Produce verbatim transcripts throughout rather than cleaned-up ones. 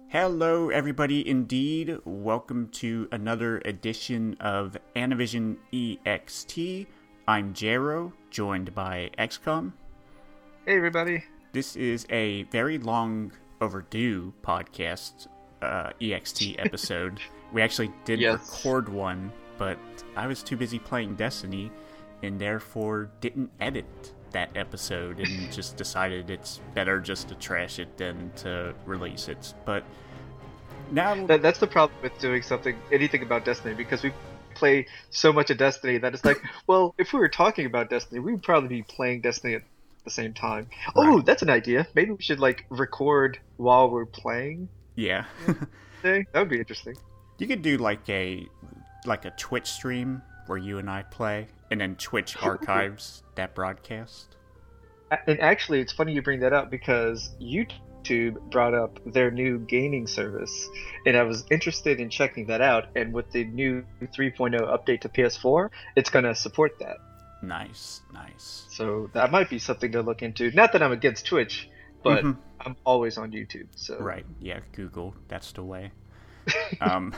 Hello, everybody, indeed. Welcome to another edition of Anavision E X T. I'm Jero, joined by X COM. Hey, everybody. This is a very long overdue podcast, uh, E X T episode. We actually did Yes. record one, but I was too busy playing Destiny, and therefore didn't edit that episode and just decided it's better just to trash it than to release it. But now That, that's the problem with doing something, anything about Destiny, because we play so much of Destiny that it's like, well, if we were talking about Destiny, we would probably be playing Destiny at the same time. Right. Oh, that's an idea. Maybe we should like record while we're playing. yeah. Today. That would be interesting. You could do like a like a Twitch stream where you and I play, and then Twitch archives that broadcast. And actually, it's funny you bring that up because YouTube brought up their new gaming service, and I was interested in checking that out. And with the new three point oh update to P S four, it's going to support that. Nice, nice. So that might be something to look into. Not that I'm against Twitch, but Mhm. I'm always on YouTube. So Right, yeah, Google, that's the way. um,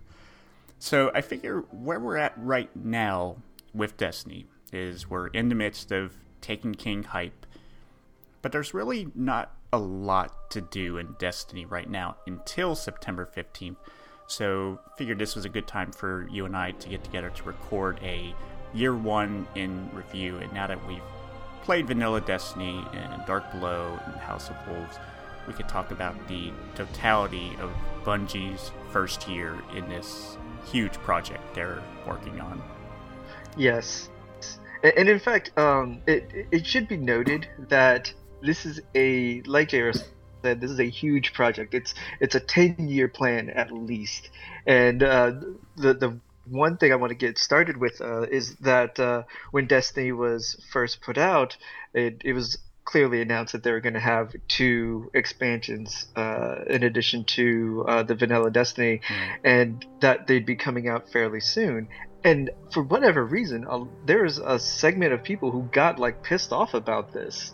so I figure where we're at right now with Destiny is we're in the midst of Taken King hype, but there's really not a lot to do in Destiny right now until September fifteenth. So figured this was a good time for you and I to get together to record a year one in review. And now that we've played Vanilla Destiny and Dark Below and House of Wolves, we could talk about the totality of Bungie's first year in this huge project they're working on. yes, and, and in fact, um, it it should be noted that this is a, like J R said, this is a huge project. It's it's a ten year plan at least, and uh, the the one thing I want to get started with uh, is that uh, when Destiny was first put out, it it was clearly announced that they were going to have two expansions uh, in addition to uh, the vanilla Destiny, Mm. and that they'd be coming out fairly soon. And for whatever reason, uh, there was a segment of people who got like pissed off about this,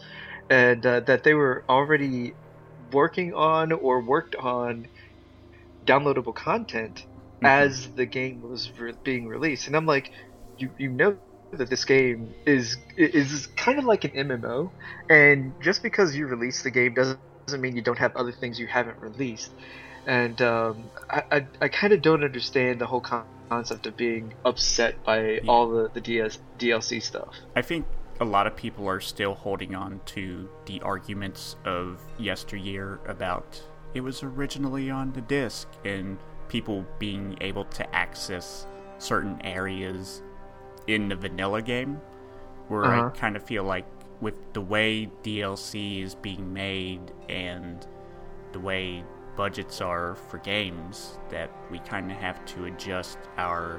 and uh, that they were already working on or worked on downloadable content Mhm. as the game was re- being released. And I'm like, you you know that this game is is kind of like an M M O, and just because you release the game doesn't doesn't mean you don't have other things you haven't released. And um, I I, I kind of don't understand the whole con- concept of being upset by Yeah. all the the D S, D L C stuff. I think a lot of people are still holding on to the arguments of yesteryear about it was originally on the disc and people being able to access certain areas in the vanilla game, where Uh-huh. I kind of feel like with the way D L C is being made and the way budgets are for games, that we kind of have to adjust our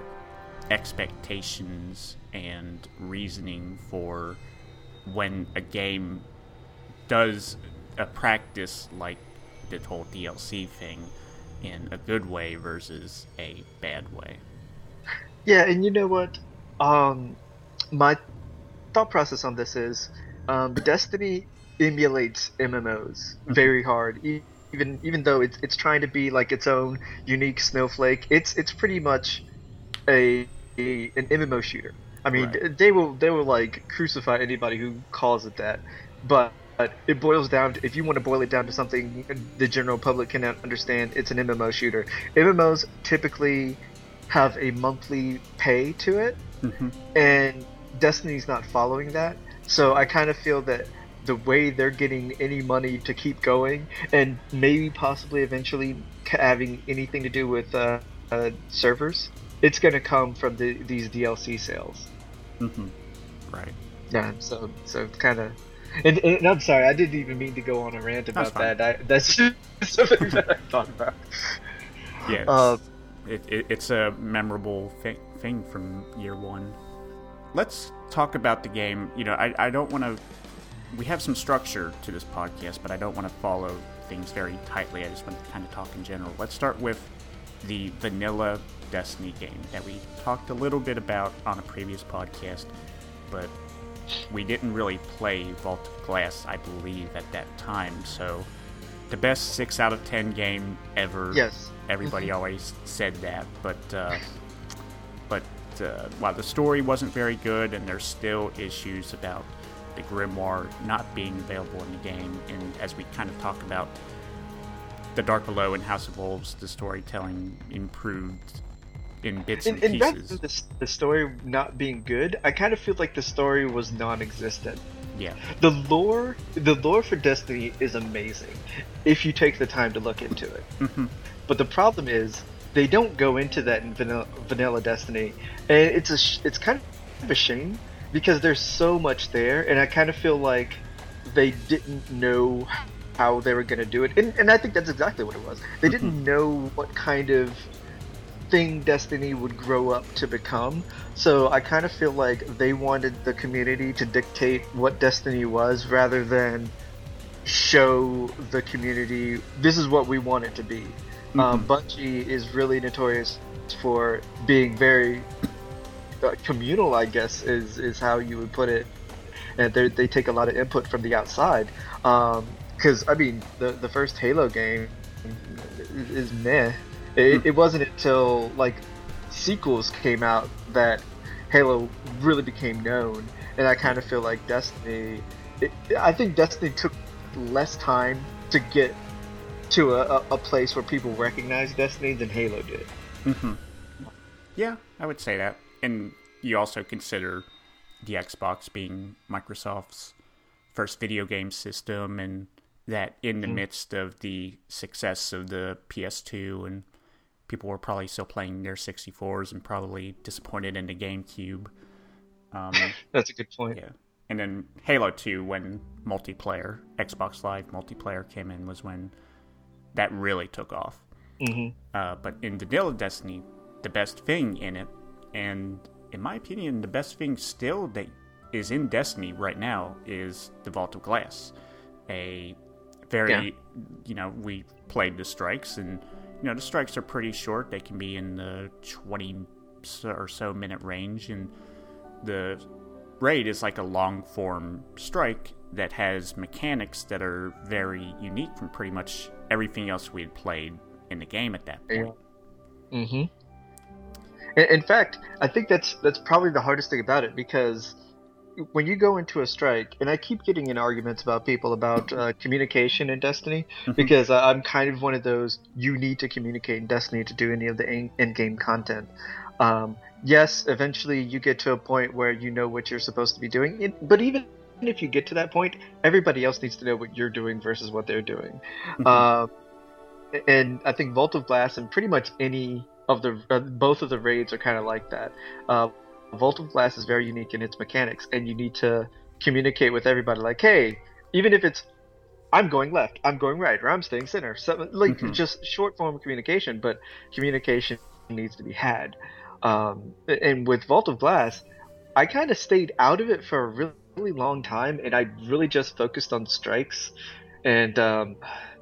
expectations and reasoning for when a game does a practice like the whole D L C thing in a good way versus a bad way. Yeah, and you know what? Um, my thought process on this is, um, Destiny emulates M M Os very hard. E- Even even though it's it's trying to be like its own unique snowflake, it's it's pretty much a, a an M M O shooter. I mean, Right. they will they will like crucify anybody who calls it that, but. But it boils down to, if you want to boil it down to something the general public can understand, it's an M M O shooter. M M Os typically have a monthly pay to it, Mm-hmm. and Destiny's not following that. So I kind of feel that the way they're getting any money to keep going, and maybe possibly eventually ca- having anything to do with uh, uh, servers, it's going to come from the, these D L C sales. Mm-hmm. Right. Yeah, so so kind of. And, and I'm sorry, I didn't even mean to go on a rant That's about fine. that. I, that's just something that I thought about. Yeah. It's, Uh, it, it, it's a memorable thi- thing from year one. Let's talk about the game. You know, I, I don't want to... We have some structure to this podcast, but I don't want to follow things very tightly. I just want to kind of talk in general. Let's start with the vanilla Destiny game that we talked a little bit about on a previous podcast, but we didn't really play Vault of Glass, I believe, at that time, so the best six out of ten game ever. Yes. Everybody always said that, but uh, but uh, while the story wasn't very good, and there's still issues about the Grimoire not being available in the game, and as we kind of talk about The Dark Below and House of Wolves, the storytelling improved in bits and, and, and pieces. The, the story not being good, I kind of feel like the story was non-existent. Yeah. The lore, the lore for Destiny is amazing if you take the time to look into it. Mm-hmm. But the problem is they don't go into that in vanilla, vanilla Destiny, and it's a sh- it's kind of a shame because there's so much there, and I kind of feel like they didn't know how they were going to do it, and, and I think that's exactly what it was. They didn't Mm-hmm. know what kind of thing Destiny would grow up to become, so I kind of feel like they wanted the community to dictate what Destiny was rather than show the community this is what we want it to be. Mm-hmm. Um, Bungie is really notorious for being very uh, communal, I guess, is, is how you would put it. And they they take a lot of input from the outside. Because, um, I mean, the, the first Halo game is, is meh. It, Mm-hmm. it wasn't until, like, sequels came out that Halo really became known. And I kind of feel like Destiny... It, I think Destiny took less time to get to a, a, a place where people recognize Destiny than Halo did. Mm-hmm. Yeah, I would say that. And you also consider the Xbox being Microsoft's first video game system, and that in the mm-hmm. midst of the success of the P S two, and people were probably still playing their sixty-fours and probably disappointed in the GameCube. Um, That's a good point. Yeah. And then Halo two, when multiplayer, Xbox Live multiplayer came in, was when that really took off. Mm-hmm. Uh, but in Vanilla Destiny, the best thing in it, and in my opinion, the best thing still that is in Destiny right now is the Vault of Glass. A very, yeah. you know, we played the strikes, and, you know, the strikes are pretty short. They can be in the twenty or so minute range, and the raid is like a long form strike that has mechanics that are very unique from pretty much everything else we had played in the game at that point. Mm-hmm. In, in fact, I think that's that's probably the hardest thing about it, because when you go into a strike, and I keep getting in arguments about people about uh, communication in Destiny, mm-hmm. because uh, I'm kind of one of those, you need to communicate in Destiny to do any of the in- in-game content. Um, yes, eventually you get to a point where you know what you're supposed to be doing, it, but even if you get to that point, everybody else needs to know what you're doing versus what they're doing. Mm-hmm. Uh, and I think Vault of Glass and pretty much any of the uh, both of the raids are kind of like that. Uh, Vault of Glass is very unique in its mechanics, and you need to communicate with everybody like, hey, even if it's I'm going left, I'm going right, or I'm staying center, something like mm-hmm. just short form communication, but communication needs to be had. Um, and with Vault of Glass, I kind of stayed out of it for a really, really long time, and I really just focused on strikes. And um,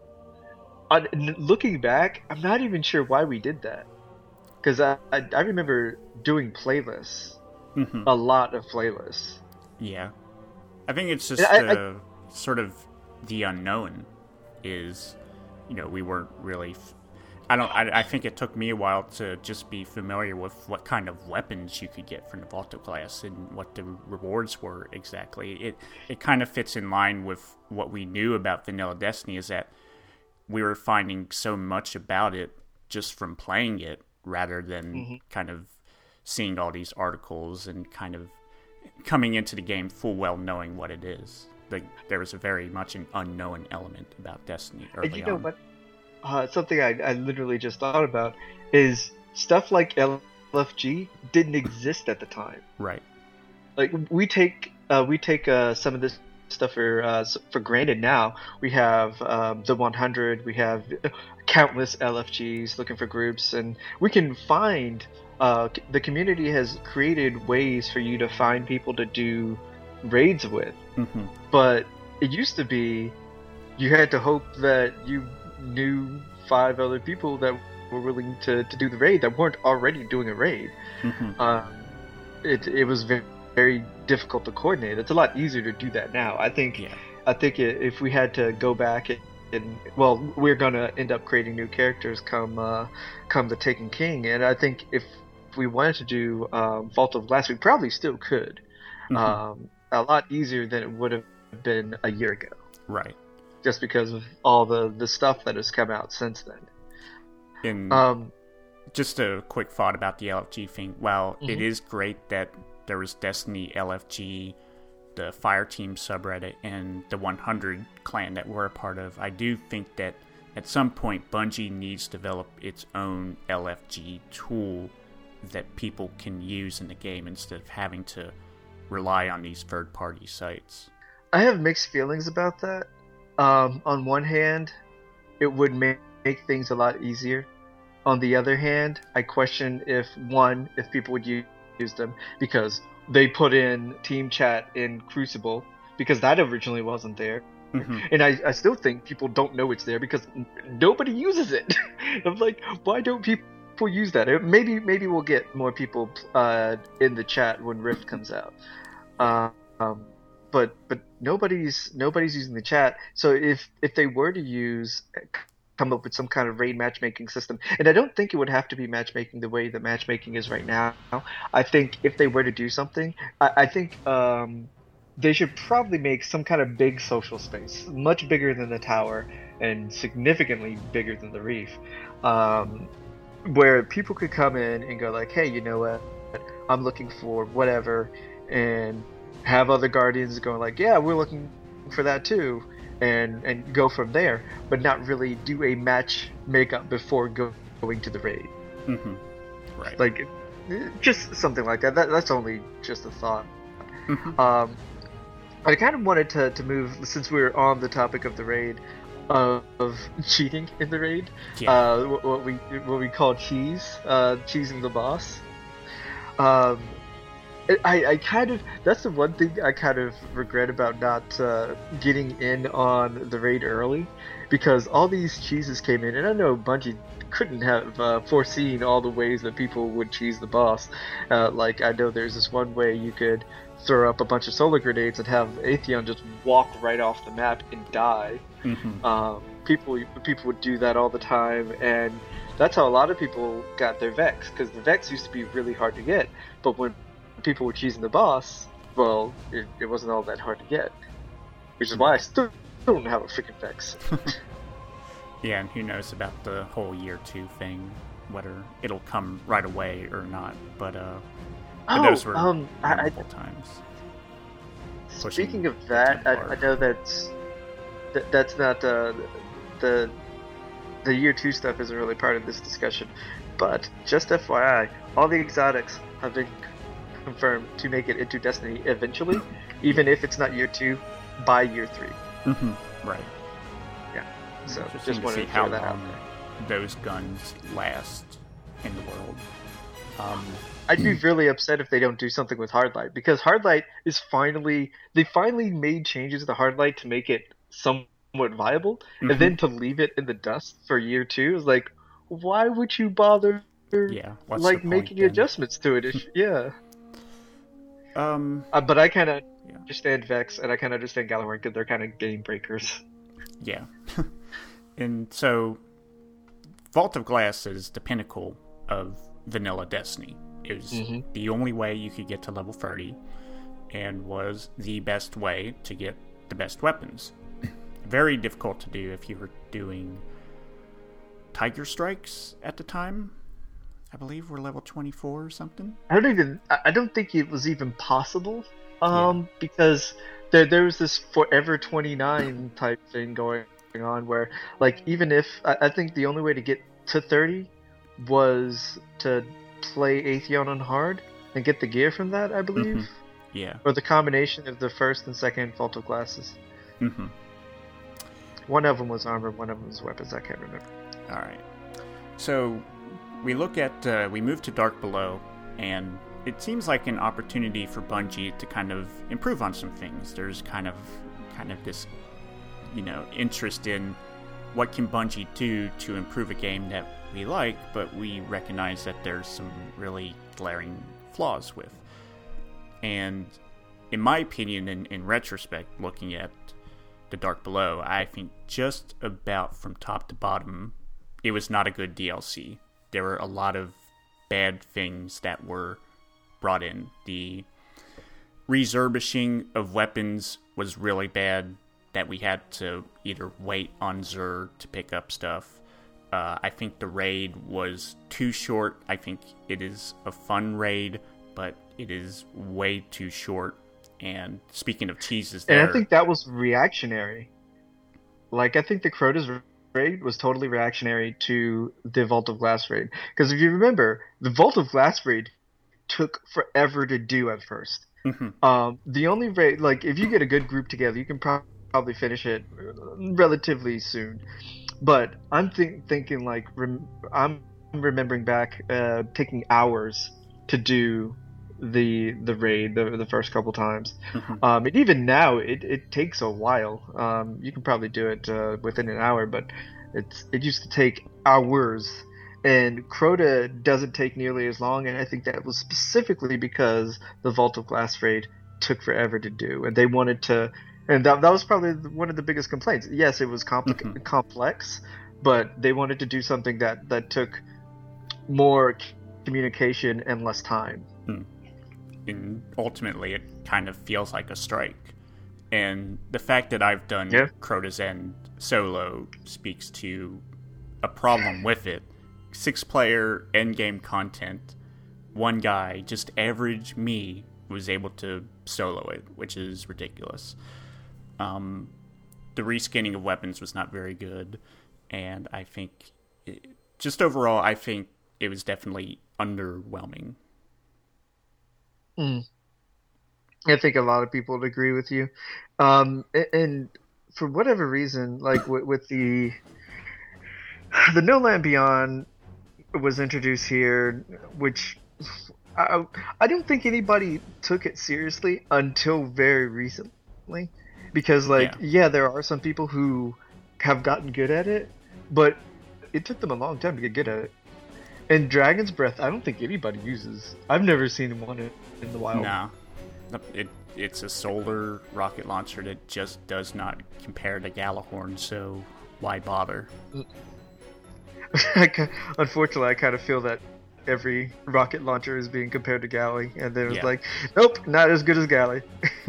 on, looking back, I'm not even sure why we did that, because I, I I remember doing playlists, mm-hmm. a lot of playlists. Yeah, I think it's just I, uh, I, sort of the unknown is, you know, we weren't really. F- I don't. I, I think it took me a while to just be familiar with what kind of weapons you could get from the Vault of Glass and what the rewards were exactly. It it kind of fits in line with what we knew about Vanilla Destiny, is that we were finding so much about it just from playing it, rather than mm-hmm. kind of seeing all these articles and kind of coming into the game full well knowing what it is. Like, there was a very much an unknown element about Destiny early and you know on. What? Uh, something I, I literally just thought about is stuff like L F G didn't exist at the time. Right. Like, we take uh, we take uh, some of this stuff for uh, for granted now. We have um, the one hundred, we have countless L F Gs looking for groups, and we can find uh, the community has created ways for you to find people to do raids with. Mm-hmm. But it used to be you had to hope that you knew five other people that were willing to, to do the raid that weren't already doing a raid. Mm-hmm. Uh, it it was very, very difficult to coordinate. It's a lot easier to do that now. I think. Yeah. I think it, if we had to go back in, well, we're gonna end up creating new characters come uh, come the Taken King, and I think if we wanted to do um, Vault of Glass, we probably still could. Mm-hmm. Um, a lot easier than it would have been a year ago. Right. Just because of all the, the stuff that has come out since then. And um, just a quick thought about the L F G thing. While mm-hmm. it is great that there was Destiny L F G, the Fireteam subreddit, and the one hundred clan that we're a part of, I do think that at some point Bungie needs to develop its own L F G tool that people can use in the game instead of having to rely on these third-party sites. I have mixed feelings about that. Um, on one hand, it would make, make things a lot easier. On the other hand, I question if, one, if people would use, use them, because they put in team chat in Crucible, because that originally wasn't there. Mm-hmm. And I, I still think people don't know it's there because n- nobody uses it. I'm like, why don't people use that? Maybe maybe we'll get more people uh, in the chat when Rift comes out. Uh, um, but but nobody's nobody's using the chat. So if if they were to use come up with some kind of raid matchmaking system, and I don't think it would have to be matchmaking the way that matchmaking is right now. I think if they were to do something, I, I think um, they should probably make some kind of big social space, much bigger than the tower and significantly bigger than the reef, um, where people could come in and go like, hey, you know what, I'm looking for whatever, and have other guardians going like, yeah, we're looking for that too, and and go from there, but not really do a match makeup before go, going to the raid. Mm-hmm. Right. Like, just something like that. that that's only just a thought. Mm-hmm. Um, I kind of wanted to, to move, since we were on the topic of the raid, uh, of cheating in the raid. Yeah. Uh, what, what we what we call cheese, uh, cheesing the boss. Um, I, I kind of, that's the one thing I kind of regret about not uh, getting in on the raid early, because all these cheeses came in, and I know Bungie couldn't have uh, foreseen all the ways that people would cheese the boss. Uh, like, I know there's this one way you could throw up a bunch of solar grenades and have Atheon just walk right off the map and die. Mm-hmm. Um, people people would do that all the time, and that's how a lot of people got their Vex, because the Vex used to be really hard to get, but when people were cheesing the boss, well, it, it wasn't all that hard to get. Which is why I still don't have a freaking Vex. Yeah, and who knows about the whole year two thing, whether it'll come right away or not. But, uh, but oh, those were um, multiple I, times. Speaking of that, I, I know that's that, that's not uh, the the year two stuff isn't really part of this discussion, but just F Y I, all the exotics have been confirmed to make it into Destiny eventually, even if it's not year two, by year three. Mm-hmm. Right. Yeah. So just, just wanted to see to how throw that out long there. those guns last in the world. Um, I'd be really upset if they don't do something with Hardlight, because Hardlight is finally they finally made changes to Hardlight to make it somewhat viable, mm-hmm. and then to leave it in the dust for year two is like, why would you bother? Yeah. What's like the making point, adjustments to it? If, yeah. Um. Uh, but I kind of yeah. understand Vex, and I kind of understand Galloway, because they're kind of game breakers. Yeah. And so, Vault of Glass is the pinnacle of vanilla Destiny. It was mm-hmm. the only way you could get to level thirty, and was the best way to get the best weapons. Very difficult to do if you were doing Tiger Strikes at the time. I believe we're level twenty-four or something. I don't even. I don't think it was even possible. Um, yeah. Because there there was this Forever twenty-nine type thing going on where, like, even if I, I think the only way to get to thirty was to play Atheon on hard and get the gear from that, I believe. Mm-hmm. Yeah. Or the combination of the first and second Vault of Glasses. Mm-hmm. One of them was armor, one of them was weapons. I can't remember. All right. So we look at uh, we move to Dark Below, and it seems like an opportunity for Bungie to kind of improve on some things. There's kind of kind of this, you know, interest in what can Bungie do to improve a game that we like, but we recognize that there's some really glaring flaws with. And in my opinion, in, in retrospect, looking at The Dark Below, I think just about from top to bottom, it was not a good D L C. There were a lot of bad things that were brought in. The refurbishing of weapons was really bad, that we had to either wait on Xur to pick up stuff. Uh, I think the raid was too short. I think it is a fun raid, but it is way too short. And speaking of cheeses there... And I think that was reactionary. Like, I think the Crota's raid was totally reactionary to the Vault of Glass raid. Because if you remember, the Vault of Glass raid took forever to do at first. Mm-hmm. Um, the only raid... Like, if you get a good group together, you can pro- probably finish it relatively soon. But I'm think, thinking, like... Rem- I'm remembering back uh, taking hours to do... the the raid the the first couple times. Mm-hmm. Um, and even now it, it takes a while. Um, you can probably do it uh, within an hour, but it's it used to take hours. And Crota doesn't take nearly as long, and I think that was specifically because the Vault of Glass raid took forever to do, and they wanted to. And that that was probably one of the biggest complaints. Yes, it was compli- mm-hmm. complex, but they wanted to do something that that took more communication and less time. Mm. And ultimately it kind of feels like a strike. And the fact that I've done yeah. Crota's End solo speaks to a problem with it. Six player endgame content, one guy, just average me, was able to solo it, which is ridiculous. Um, the reskinning of weapons was not very good, and I think it, just overall I think it was definitely underwhelming. Mm. I think a lot of people would agree with you. Um, and, and for whatever reason, like with, with the the No Land Beyond was introduced here, which I, I don't think anybody took it seriously until very recently. Because, like, yeah. yeah, there are some people who have gotten good at it, but it took them a long time to get good at it. And Dragon's Breath, I don't think anybody uses. I've never seen one in, in the wild. No. It, it's a solar rocket launcher that just does not compare to Gjallarhorn, so why bother? Unfortunately, I kind of feel that every rocket launcher is being compared to Galley, and then it was yeah. like, nope, not as good as Galley.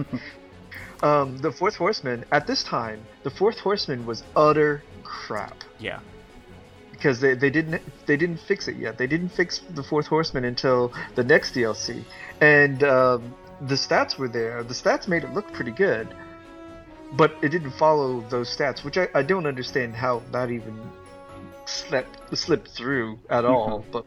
um, the Fourth Horseman, at this time, the Fourth Horseman was utter crap. Yeah. Because they, they didn't they didn't fix it yet. They didn't fix the Fourth Horseman until the next D L C, and um, the stats were there. The stats made it look pretty good, but it didn't follow those stats, which I, I don't understand how that even slipped slipped through at all. But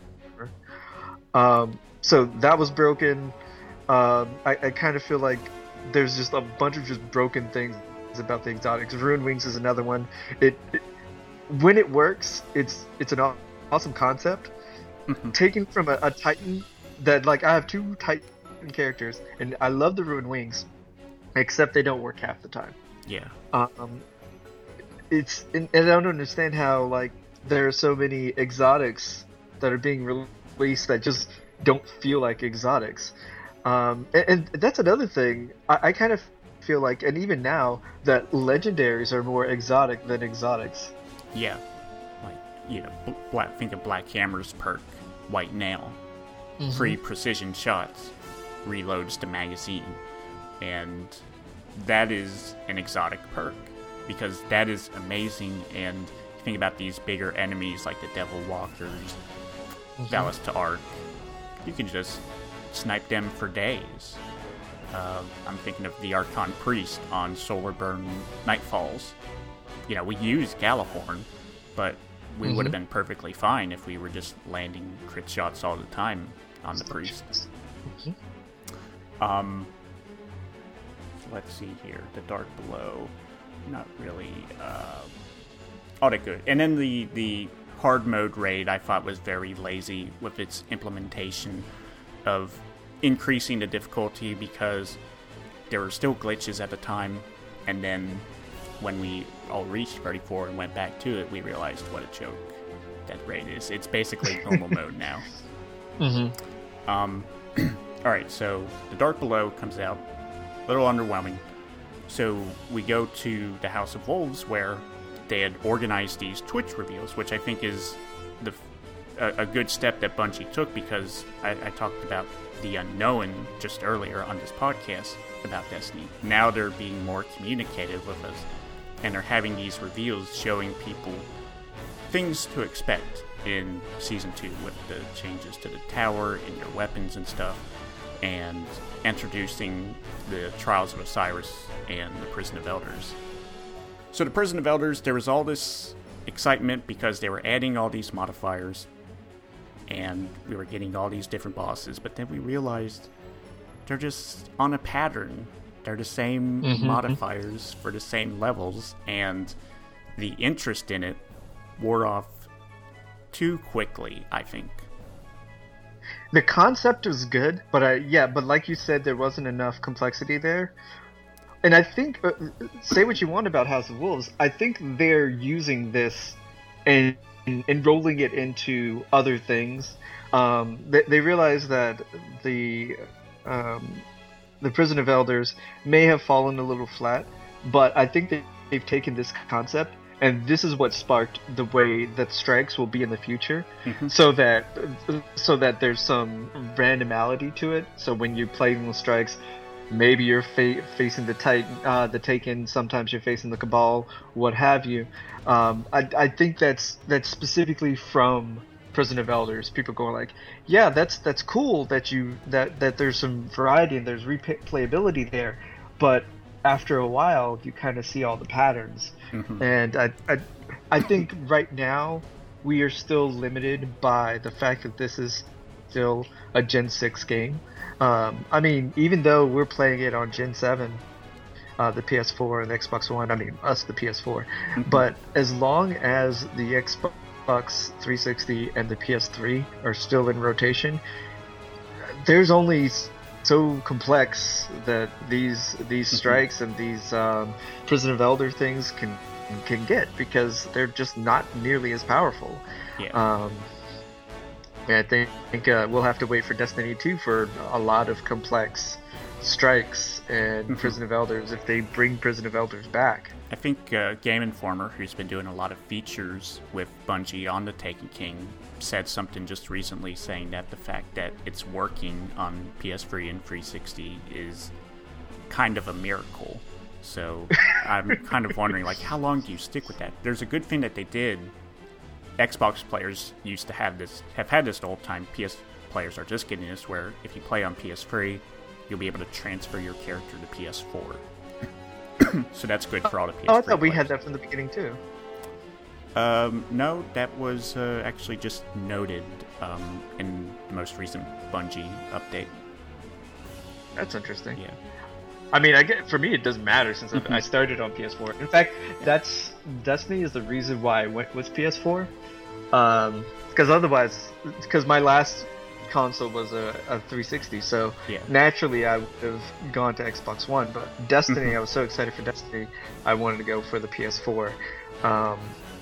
um, so that was broken. Um, I, I kind of feel like there's just a bunch of just broken things about the exotics. Ruined Wings is another one. It, it when it works, it's it's an awesome concept. Mm-hmm. Taken from a, a Titan that, like, I have two Titan characters, and I love the Ruined Wings, except they don't work half the time. Yeah. Um, it's and, and I don't understand how, like, there are so many exotics that are being released that just don't feel like exotics. Um, and, and that's another thing. I, I kind of feel like, and even now, that legendaries are more exotic than exotics. Yeah, like, you know, black, think of Black Hammer's perk, White Nail. Mm-hmm. Free precision shots, reloads the magazine. And that is an exotic perk, because that is amazing. And you think about these bigger enemies like the Devil Walkers, mm-hmm. Valis Ta'Arc, you can just snipe them for days. Uh, I'm thinking of the Archon Priest on Solarburn Nightfalls. You know, we use Gjallarhorn, but we mm-hmm. would have been perfectly fine if we were just landing crit shots all the time on the Priest. Mm-hmm. Um, let's see here. The Dark Below, not really uh, all that good. And then the, the hard mode raid I thought was very lazy with its implementation of increasing the difficulty, because there were still glitches at the time, and then when we all reached thirty-four and went back to it, we realized what a joke that raid is. It's basically normal mode now. Mm-hmm. Um, Alright, so The Dark Below comes out. A little underwhelming. So we go to the House of Wolves, where they had organized these Twitch reveals, which I think is the a, a good step that Bungie took, because I, I talked about the unknown just earlier on this podcast about Destiny. Now they're being more communicative with us, and they're having these reveals showing people things to expect in Season two with the changes to the tower and your weapons and stuff, and introducing the Trials of Osiris and the Prison of Elders. So the Prison of Elders, there was all this excitement because they were adding all these modifiers, and we were getting all these different bosses, but then we realized they're just on a pattern. They're the same mm-hmm. modifiers for the same levels, and the interest in it wore off too quickly, I think. The concept was good, but I, yeah, but like you said, there wasn't enough complexity there. And I think, uh, say what you want about House of Wolves, I think they're using this and, and rolling it into other things. Um, they, they realize that the um, the Prison of Elders may have fallen a little flat, but I think that they've taken this concept, and this is what sparked the way that strikes will be in the future, mm-hmm. so that so that there's some randomality to it. So when you're playing with strikes, maybe you're fa- facing the Titan, uh, the Taken. Sometimes you're facing the Cabal, what have you. Um, I, I think that's that's specifically from Prison of Elders. People going like, yeah, that's that's cool that you that that there's some variety and there's replayability there, but after a while, you kind of see all the patterns. Mm-hmm. And I, I, I think right now we are still limited by the fact that this is still a Gen six game. Um, I mean, even though we're playing it on Gen seven, uh, the P S four and the Xbox One, I mean, us, the P S four. Mm-hmm. But as long as the Xbox three sixty and the P S three are still in rotation, there's only so complex that these these strikes and these um, Prison of Elder things can can get, because they're just not nearly as powerful. Yeah. Um, and I think, think uh, we'll have to wait for Destiny two for a lot of complex strikes and mm-hmm. Prison of Elders if they bring Prison of Elders back. I think uh, Game Informer, who's been doing a lot of features with Bungie on the Taken King, said something just recently saying that the fact that it's working on P S three and three sixty is kind of a miracle. So I'm kind of wondering, like, how long do you stick with that? There's a good thing that they did. Xbox players used to have this, have had this the whole time. P S players are just getting this, where if you play on P S three, you'll be able to transfer your character to P S four. So that's good for all the P S three Oh, I thought we players. had that from the beginning too. Um, no, that was uh, actually just noted um, in the most recent Bungie update. That's interesting. Yeah. I mean, I get, for me, it doesn't matter since mm-hmm. I started on P S four. In fact, that's Destiny is the reason why I went with P S four. Um, because otherwise, because my last console was a, a three sixty, so yeah. naturally I would have gone to Xbox One. But Destiny, mm-hmm. I was so excited for Destiny, I wanted to go for the P S four. Um,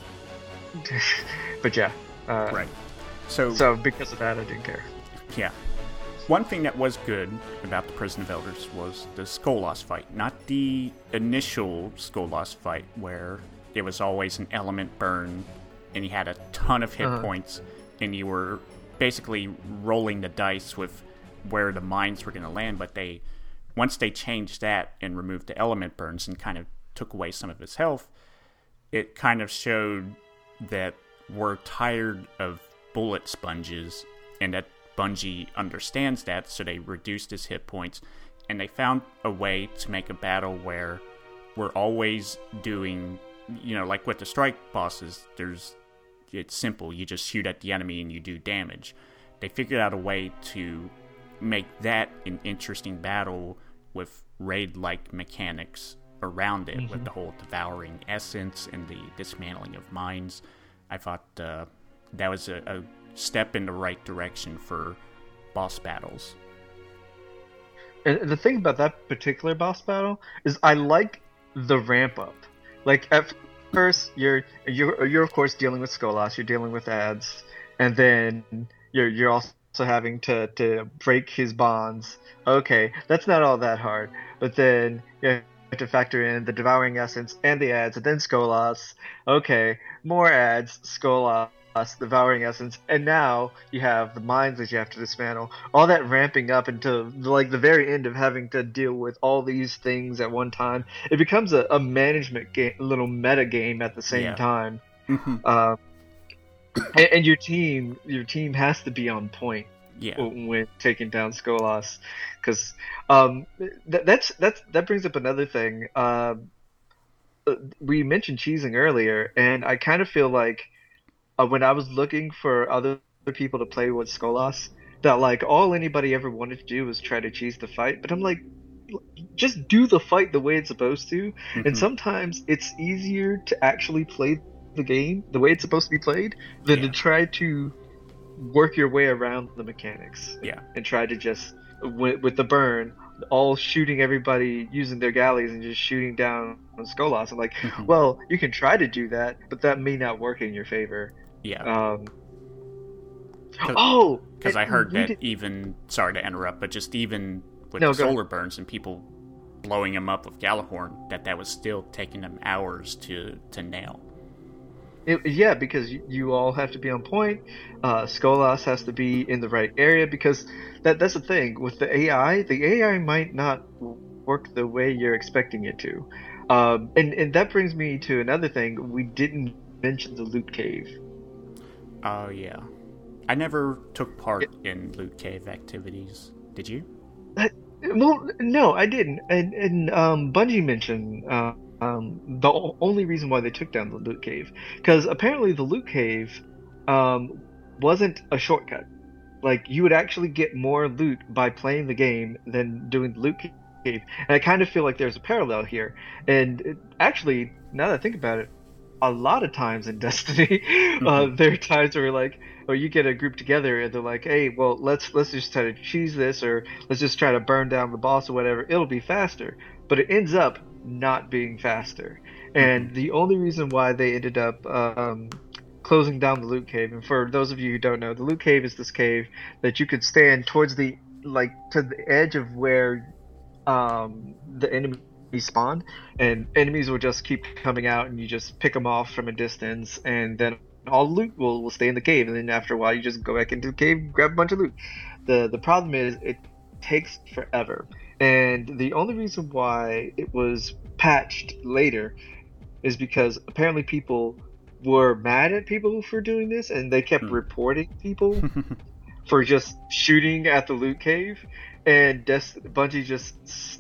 but yeah, uh, right. So, so because of that, I didn't care. Yeah. One thing that was good about the Prison of Elders was the Skolas fight. Not the initial Skolas fight where it was always an element burn and you had a ton of hit uh-huh. points and you were basically rolling the dice with where the mines were going to land. But they, once they changed that and removed the element burns and kind of took away some of his health, it kind of showed that we're tired of bullet sponges, and that Bungie understands that, so they reduced his hit points, and they found a way to make a battle where we're always doing, you know, like with the strike bosses, there's, it's simple, you just shoot at the enemy and you do damage. They figured out a way to make that an interesting battle with raid-like mechanics around it, mm-hmm. with the whole devouring essence and the dismantling of mines. I thought uh, that was a, a step in the right direction for boss battles. And the thing about that particular boss battle is I like the ramp up. Like at first you're you're you're of course dealing with Skolas, you're dealing with ads, and then you're you're also having to, to break his bonds. Okay, that's not all that hard. But then you to factor in the Devouring Essence and the ads, and then Skolas. Okay, more ads, Skolas, Devouring Essence, and now you have the mines that you have to dismantle. All that ramping up into like the very end of having to deal with all these things at one time. It becomes a, a management game, little meta game at the same yeah. time. Mm-hmm. Uh, and, and your team, your team has to be on point. Yeah. When taking down Skolas, because um, th- that's that's that brings up another thing. Uh, we mentioned cheesing earlier, and I kind of feel like uh, when I was looking for other people to play with Skolas, that like all anybody ever wanted to do was try to cheese the fight. But I'm like, just do the fight the way it's supposed to. Mm-hmm. And sometimes it's easier to actually play the game the way it's supposed to be played than yeah. to try to work your way around the mechanics. Yeah. And try to just with, with the burn, all shooting everybody using their galleys and just shooting down on Skolas. I'm like, mm-hmm. well, you can try to do that, but that may not work in your favor. Yeah. Um. Cause, oh, because I heard that did... even sorry to interrupt, but just even with no, the solar ahead. burns and people blowing him up with Gjallarhorn, that that was still taking them hours to to nail. It, yeah, because you, you all have to be on point. Uh, Skolas has to be in the right area because that that's the thing with the A I. The A I might not work the way you're expecting it to, um, and and that brings me to another thing. We didn't mention the loot cave. Oh yeah, I never took part yeah. in loot cave activities. Did you? Uh, well, no, I didn't. And and um, Bungie mentioned. Uh, Um, the o- only reason why they took down the loot cave, because apparently the loot cave um, wasn't a shortcut. Like you would actually get more loot by playing the game than doing the loot cave, and I kind of feel like there's a parallel here. And it, actually, now that I think about it, a lot of times in Destiny, mm-hmm. uh, there are times where like, or you get a group together and they're like, hey, well, let's let's just try to cheese this, or let's just try to burn down the boss or whatever. It'll be faster, but it ends up not being faster. And the only reason why they ended up um, closing down the loot cave, and for those of you who don't know, the loot cave is this cave that you could stand towards the like to the edge of where um, the enemy spawn, and enemies will just keep coming out, and you just pick them off from a distance, and then all the loot will, will stay in the cave, and then after a while you just go back into the cave, grab a bunch of loot. The the problem is it takes forever. And the only reason why it was patched later is because apparently people were mad at people for doing this, and they kept hmm. reporting people for just shooting at the loot cave, and Des- Bungie just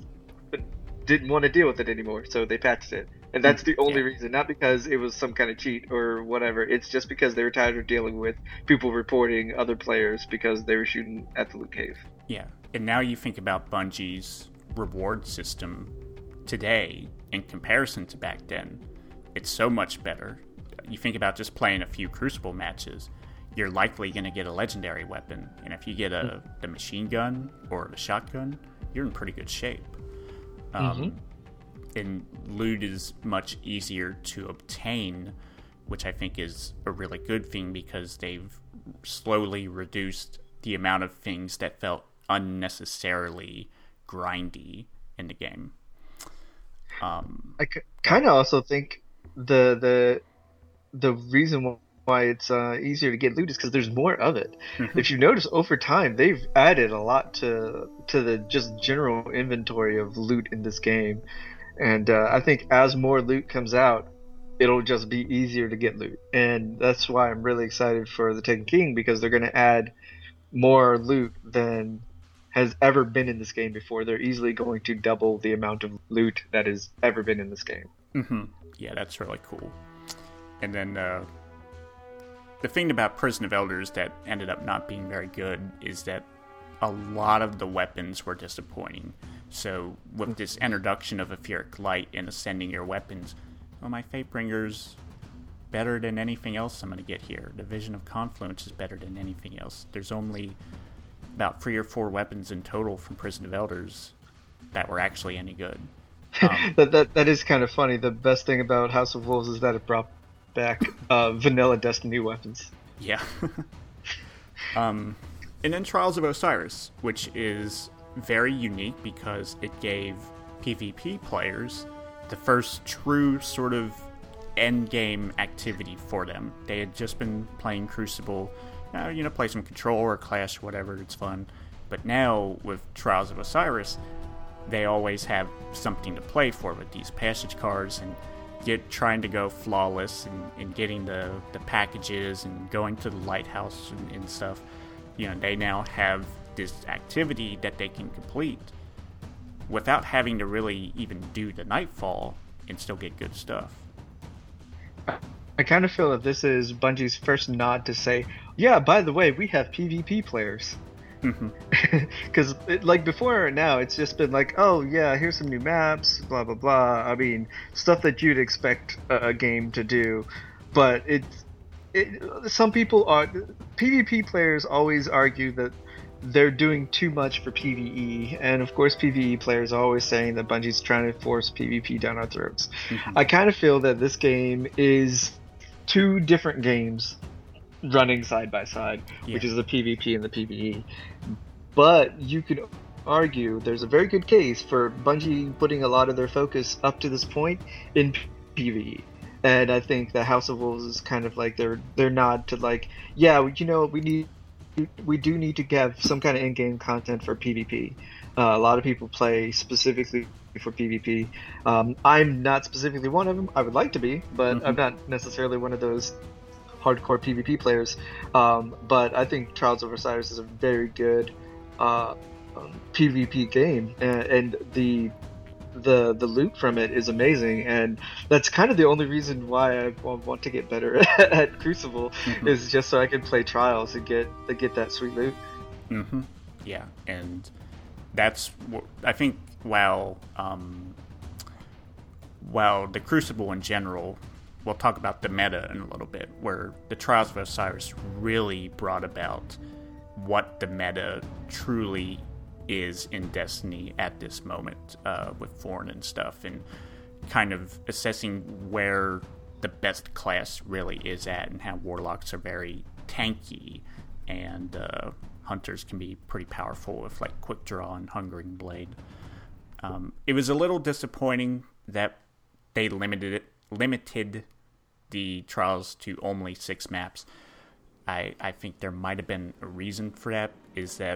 didn't want to deal with it anymore, so they patched it. And that's the only yeah. reason, not because it was some kind of cheat or whatever. It's just because they were tired of dealing with people reporting other players because they were shooting at the loot cave. Yeah. And now you think about Bungie's reward system today in comparison to back then. It's so much better. You think about just playing a few Crucible matches, you're likely going to get a legendary weapon. And if you get a the machine gun or the shotgun, you're in pretty good shape. Um, mm-hmm. And loot is much easier to obtain, which I think is a really good thing because they've slowly reduced the amount of things that felt unnecessarily grindy in the game. Um, I c- kind of also think the the the reason why it's uh, easier to get loot is because there's more of it. Mm-hmm. If you notice, over time they've added a lot to to the just general inventory of loot in this game, and uh, I think as more loot comes out, it'll just be easier to get loot, and that's why I'm really excited for the Taken King, because they're going to add more loot than has ever been in this game before. They're easily going to double the amount of loot that has ever been in this game. Mm-hmm. Yeah, that's really cool. And then uh, the thing about Prison of Elders that ended up not being very good is that a lot of the weapons were disappointing. So with this introduction of Etheric Light and ascending your weapons, well, my Fatebringer's better than anything else I'm going to get here. The Vision of Confluence is better than anything else. There's only about three or four weapons in total from Prison of Elders that were actually any good. Um, that, that that is kind of funny. The best thing about House of Wolves is that it brought back uh, vanilla Destiny weapons. Yeah. um, and then Trials of Osiris, which is very unique because it gave PvP players the first true sort of end game activity for them. They had just been playing Crucible, uh, you know, play some Control or Clash, whatever, it's fun. But now with Trials of Osiris, they always have something to play for with these passage cards and get trying to go flawless and, and getting the, the packages and going to the lighthouse and, and stuff. You know, they now have this activity that they can complete without having to really even do the Nightfall and still get good stuff. I kind of feel that this is Bungie's first nod to say, yeah, by the way, we have PvP players. Because mm-hmm. like before now, it's just been like, oh yeah, here's some new maps, blah blah blah. I mean, stuff that you'd expect a, a game to do, but it's it, some people are PvP players always argue that they're doing too much for PvE, and of course PvE players are always saying that Bungie's trying to force PvP down our throats. Mm-hmm. I kind of feel that this game is two different games running side by side, yeah. which is the PvP and the PvE. But you could argue there's a very good case for Bungie putting a lot of their focus up to this point in PvE. And I think the House of Wolves is kind of like their their nod to like, yeah, you know, we need we do need to have some kind of in-game content for PvP. Uh, a lot of people play specifically for PvP. Um, I'm not specifically one of them. I would like to be, but mm-hmm. I'm not necessarily one of those hardcore PvP players. Um, but I think Trials of Osiris is a very good uh, um, PvP game, and, and the the the loot from it is amazing, and that's kind of the only reason why I want to get better at Crucible mm-hmm. is just so I can play Trials and get to get that sweet loot. Mm-hmm. Yeah, and that's I think while um, while the Crucible in general, we'll talk about the meta in a little bit, where the Trials of Osiris really brought about what the meta truly is in Destiny at this moment, uh, with Thorn and stuff, and kind of assessing where the best class really is at, and how Warlocks are very tanky, and uh, Hunters can be pretty powerful with like Quick Draw and Hungering Blade. Um, it was a little disappointing that they limited it, limited the Trials to only six maps. I, I think there might have been a reason for that, is that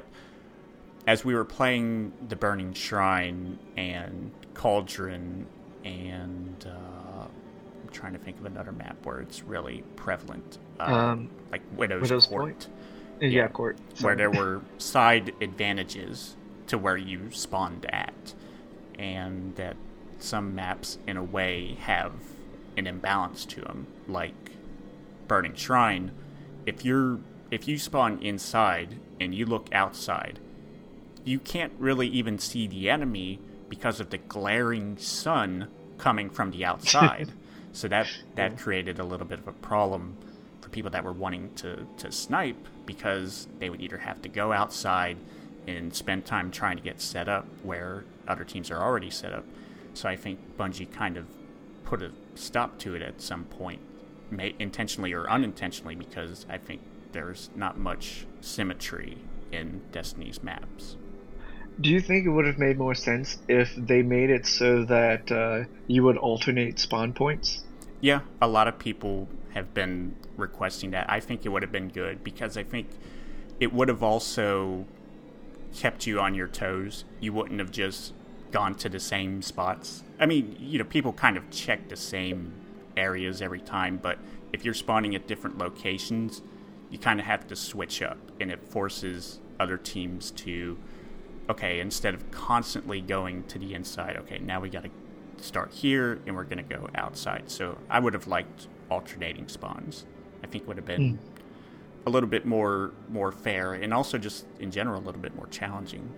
as we were playing the Burning Shrine and Cauldron and uh, I'm trying to think of another map where it's really prevalent, uh, um, like Widow's, Widow's Court. Point? Yeah, yeah, Court. Sorry. Where there were side advantages to where you spawned at, and that some maps in a way have an imbalance to them, like Burning Shrine. If you're if you spawn inside and you look outside, you can't really even see the enemy because of the glaring sun coming from the outside. So that that created a little bit of a problem for people that were wanting to, to snipe, because they would either have to go outside and spend time trying to get set up where other teams are already set up. So I think Bungie kind of put a stop to it at some point, may, intentionally or unintentionally, because I think there's not much symmetry in Destiny's maps. Do you think it would have made more sense if they made it so that uh, you would alternate spawn points? Yeah, a lot of people have been requesting that. I think it would have been good, because I think it would have also kept you on your toes. You wouldn't have just gone to the same spots. I mean, you know, people kind of check the same areas every time, but if you're spawning at different locations, you kind of have to switch up, and it forces other teams to, okay, instead of constantly going to the inside, okay, now we got to start here, and we're going to go outside. So I would have liked alternating spawns. I think would have been mm. a little bit more more fair, and also just in general a little bit more challenging.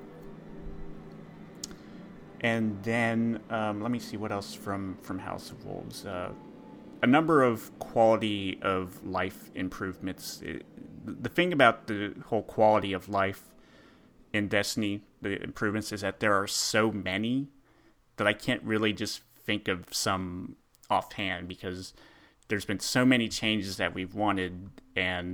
And then um, let me see what else from, from House of Wolves. Uh, a number of quality of life improvements. It, the thing about the whole quality of life in Destiny, the improvements, is that there are so many that I can't really just think of some offhand, because there's been so many changes that we've wanted, and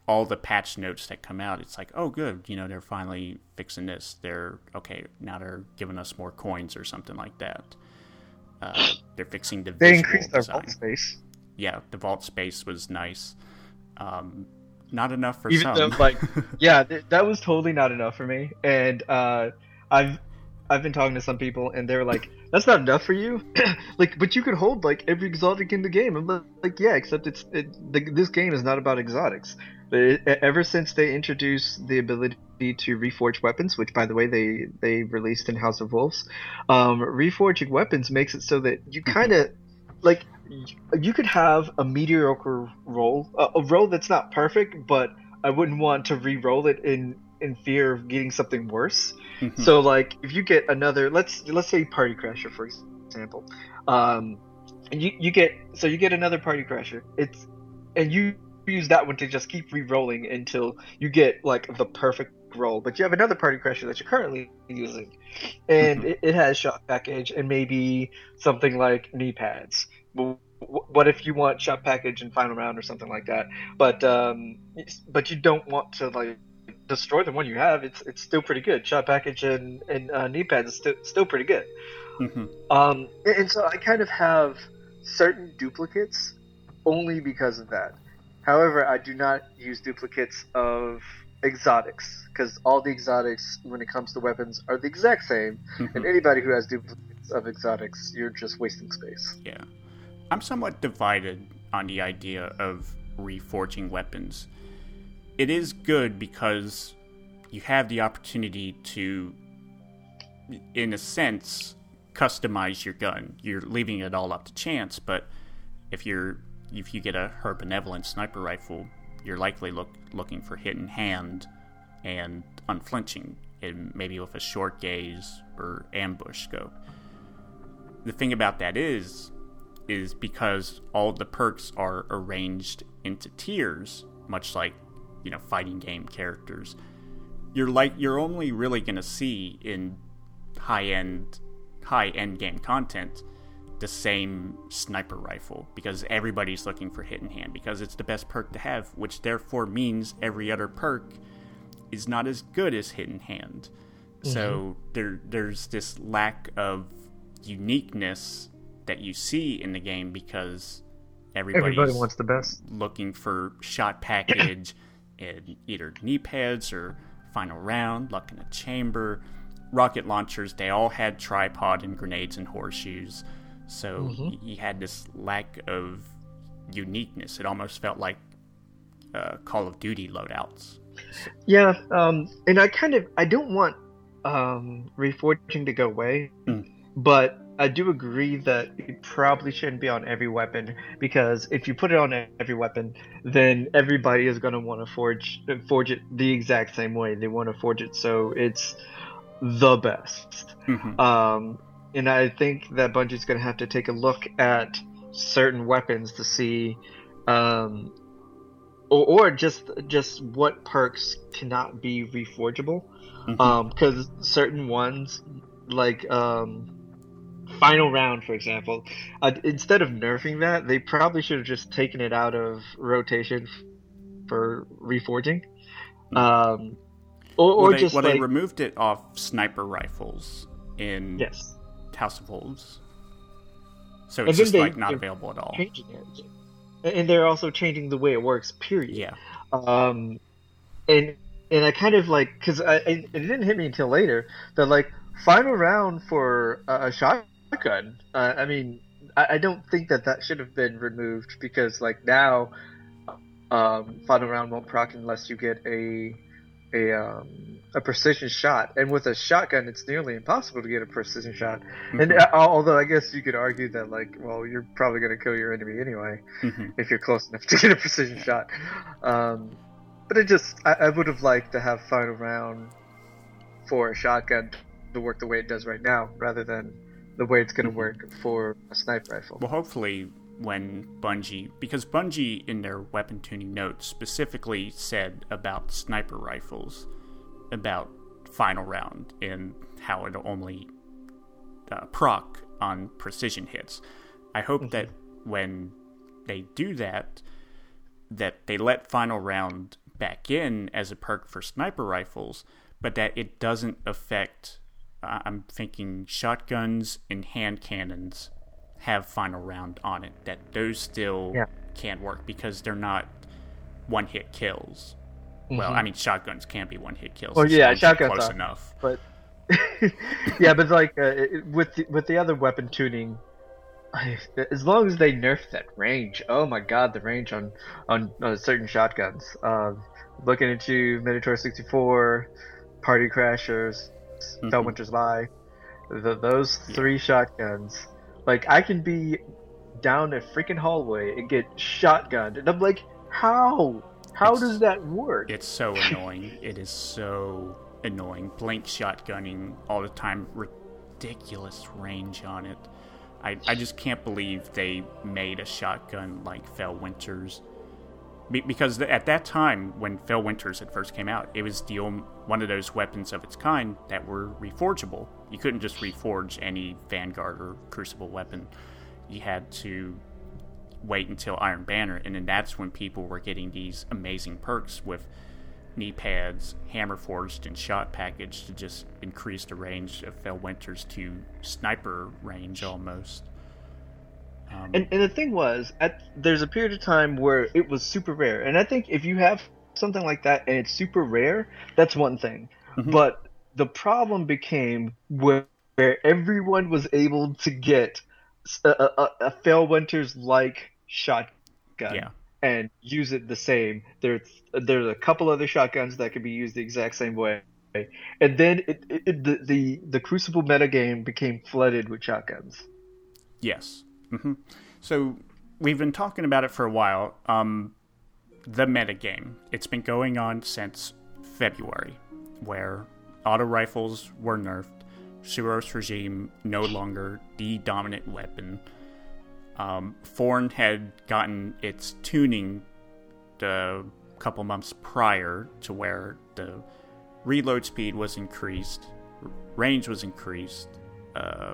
all the patch notes that come out, it's like, oh, good, you know, they're finally fixing this. They're, okay, now they're giving us more coins or something like that. Uh, they're fixing the They visual increased their design. vault space. Yeah, the vault space was nice. Um, not enough for Even some. though, like, yeah, th- that was totally not enough for me. And uh, I've I've been talking to some people, and they're like, "That's not enough for you." Like, but you could hold like every exotic in the game. I'm like, like yeah, except it's it, the, this game is not about exotics. But it, ever since they introduced the ability to reforge weapons, which by the way they they released in House of Wolves, um, reforging weapons makes it so that you kind of like you could have a mediocre roll, a, a roll that's not perfect, but I wouldn't want to re-roll it in in fear of getting something worse. Mhm. So like if you get another, let's let's say Party Crasher for example, um, and you you get so you get another Party Crasher. It's and you use that one to just keep re-rolling until you get like the perfect roll. But you have another Party Crasher that you're currently using, and Mhm. it, it has shot package and maybe something like knee pads. Well, wh- what if you want shot package in final round or something like that? But um, it's- but you don't want to like destroy the one you have. It's it's still pretty good. Shot package and and uh, knee pads is still still pretty good. Mhm. Um, and, and so I kind of have certain duplicates only because of that. However, I do not use duplicates of exotics because all the exotics, when it comes to weapons, are the exact same. And Mhm. anybody who has duplicates of exotics, you're just wasting space. Yeah. I'm somewhat divided on the idea of reforging weapons. It is good because you have the opportunity to, in a sense, customize your gun. You're leaving it all up to chance, but if you're if you get a Her Benevolent sniper rifle, you're likely look, looking for hidden hand and unflinching, and maybe with a short gaze or ambush scope. The thing about that is, is because all the perks are arranged into tiers, much like, you know, fighting game characters, you're like you're only really going to see in high-end high-end game content the same sniper rifle, because everybody's looking for hidden hand because it's the best perk to have, which therefore means every other perk is not as good as hidden hand. Mm-hmm. So there there's this lack of uniqueness that you see in the game because everybody's Everybody wants the best. looking for shot package and either knee pads or final round, luck in a chamber, rocket launchers. They all had tripod and grenades and horseshoes. So mm-hmm. you had this lack of uniqueness. It almost felt like uh, Call of Duty loadouts. So, yeah, um, and I kind of I don't want um, reforging to go away, mm. but I do agree that it probably shouldn't be on every weapon, because if you put it on every weapon, then everybody is going to want to forge forge it the exact same way. They want to forge it so it's the best. Mm-hmm. Um, and I think that Bungie's going to have to take a look at certain weapons to see, um, or, or just just what perks cannot be reforgeable. Mm-hmm. Um, because certain ones, like um, Final Round, for example, uh, instead of nerfing that, they probably should have just taken it out of rotation for reforging. Mm-hmm. Um, or, or well, they, just well, like, they removed it off sniper rifles in yes. House of Wolves, so it's just they, like not available at all. Changing it, and they're also changing the way it works. Period. Yeah. Um, and and I kind of like, because I, I it didn't hit me until later that like Final Round for uh, a shotgun. Uh, I mean, I, I don't think that that should have been removed, because like now, um, Final Round won't proc unless you get a a um, a precision shot, and with a shotgun it's nearly impossible to get a precision shot. Mm-hmm. And uh, although I guess you could argue that like, well, you're probably going to kill your enemy anyway mm-hmm. if you're close enough to get a precision shot. Um, but it just I, I would have liked to have Final Round for a shotgun to work the way it does right now, rather than the way it's going to mm-hmm. work for a sniper rifle. Well, hopefully when Bungie, because Bungie in their weapon tuning notes specifically said about sniper rifles, about Final Round and how it only uh, proc on precision hits. I hope mm-hmm. that when they do that, that they let Final Round back in as a perk for sniper rifles, but that it doesn't affect, uh, I'm thinking shotguns and hand cannons have final round on it, that those still yeah. can't work because they're not one-hit kills. Mm-hmm. Well, I mean, shotguns can be one-hit kills. Well, yeah, shotguns close are, enough. But yeah, but like uh, it, with the, with the other weapon tuning, I, as long as they nerf that range, oh my god, the range on on, on certain shotguns. Um, looking into Minotaur sixty-four, Party Crashers, mm-hmm. Felwinter's Lie, the, those three yeah. shotguns. Like, I can be down a freaking hallway and get shotgunned, and I'm like, how? How it's, does that work? It's so annoying. It is so annoying. Blink shotgunning all the time, ridiculous range on it. I, I just can't believe they made a shotgun like Felwinter's. Be, because the, at that time, when Felwinter's had first came out, it was the only, one of those weapons of its kind that were reforgeable. You couldn't just reforge any Vanguard or Crucible weapon. You had to wait until Iron Banner, and then that's when people were getting these amazing perks with knee pads, hammer forged, and shot package to just increase the range of Felwinter's to sniper range almost. Um, and and the thing was, at there's a period of time where it was super rare, and I think if you have something like that and it's super rare, that's one thing. Mm-hmm. But the problem became where, where everyone was able to get a, a, a Felwinter's like shotgun. Yeah. And use it the same. There's there's a couple other shotguns that can be used the exact same way, and then it, it, it, the, the the Crucible metagame became flooded with shotguns. Yes. Mm-hmm. So we've been talking about it for a while. Um, the metagame. It's been going on since February, where auto rifles were nerfed. Suros regime no longer the dominant weapon. Um, Thorn had gotten its tuning a couple months prior to where the reload speed was increased, range was increased, uh,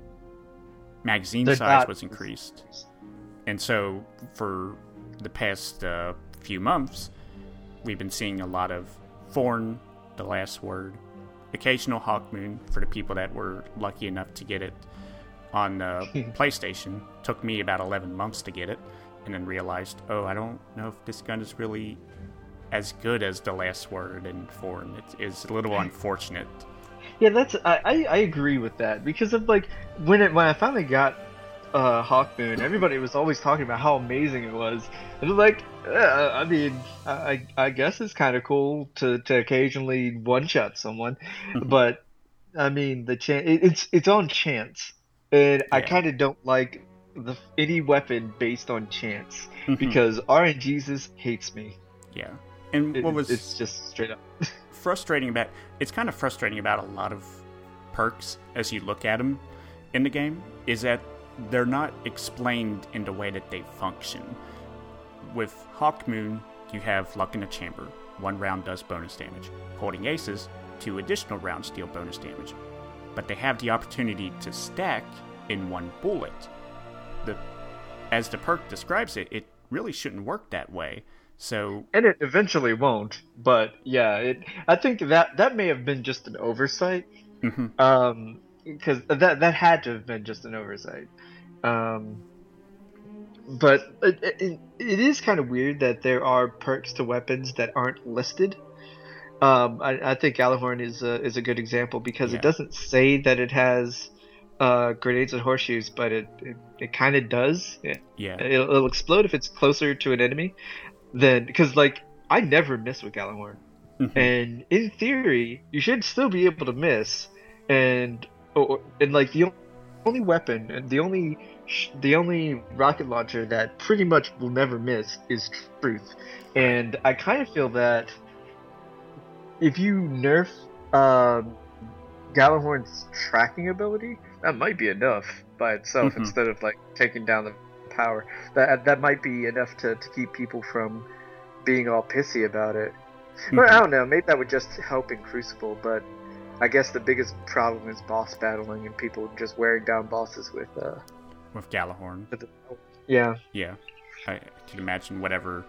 magazine the size was increased. And so for the past uh, few months, we've been seeing a lot of Thorn, The Last Word, occasional Hawkmoon for the people that were lucky enough to get it on uh, PlayStation. Took me about eleven months to get it, and then realized, oh, I don't know if this gun is really as good as The Last Word and Thorn. It's, it's a little unfortunate. Yeah, that's I, I, I agree with that, because of like when it when I finally got uh, Hawkmoon, everybody was always talking about how amazing it was, and I'm like, uh, I mean, I I guess it's kind of cool to, to occasionally one shot someone, but I mean the chance it, it's its own chance. And yeah. I kind of don't like the any weapon based on chance, mm-hmm. because R N G Jesus hates me. Yeah, and what it, was it's just straight up frustrating about it's kind of frustrating about a lot of perks as you look at them in the game is that they're not explained in the way that they function. With Hawkmoon, you have Luck in the Chamber. One round does bonus damage. Holding Aces, two additional rounds deal bonus damage. But they have the opportunity to stack in one bullet. The, as the perk describes it, it really shouldn't work that way. So, and it eventually won't. But yeah, it. I think that that may have been just an oversight. Mm-hmm. Um, because that that had to have been just an oversight. Um, but it, it, it is kind of weird that there are perks to weapons that aren't listed. Um, I, I think Gjallarhorn is a, is a good example, because yeah. it doesn't say that it has uh, grenades and horseshoes, but it it, it kind of does. It, yeah, it'll, it'll explode if it's closer to an enemy. Then, because like I never miss with Gjallarhorn, mm-hmm. and in theory you should still be able to miss. And or, and like the only weapon and the only the only rocket launcher that pretty much will never miss is Truth. And I kind of feel that if you nerf um, Gjallarhorn's tracking ability, that might be enough by itself, mm-hmm. instead of like taking down the power. That that might be enough to, to keep people from being all pissy about it. Mm-hmm. But I don't know, maybe that would just help in Crucible, but I guess the biggest problem is boss battling and people just wearing down bosses with uh with Gjallarhorn. With the, yeah. Yeah. I can imagine whatever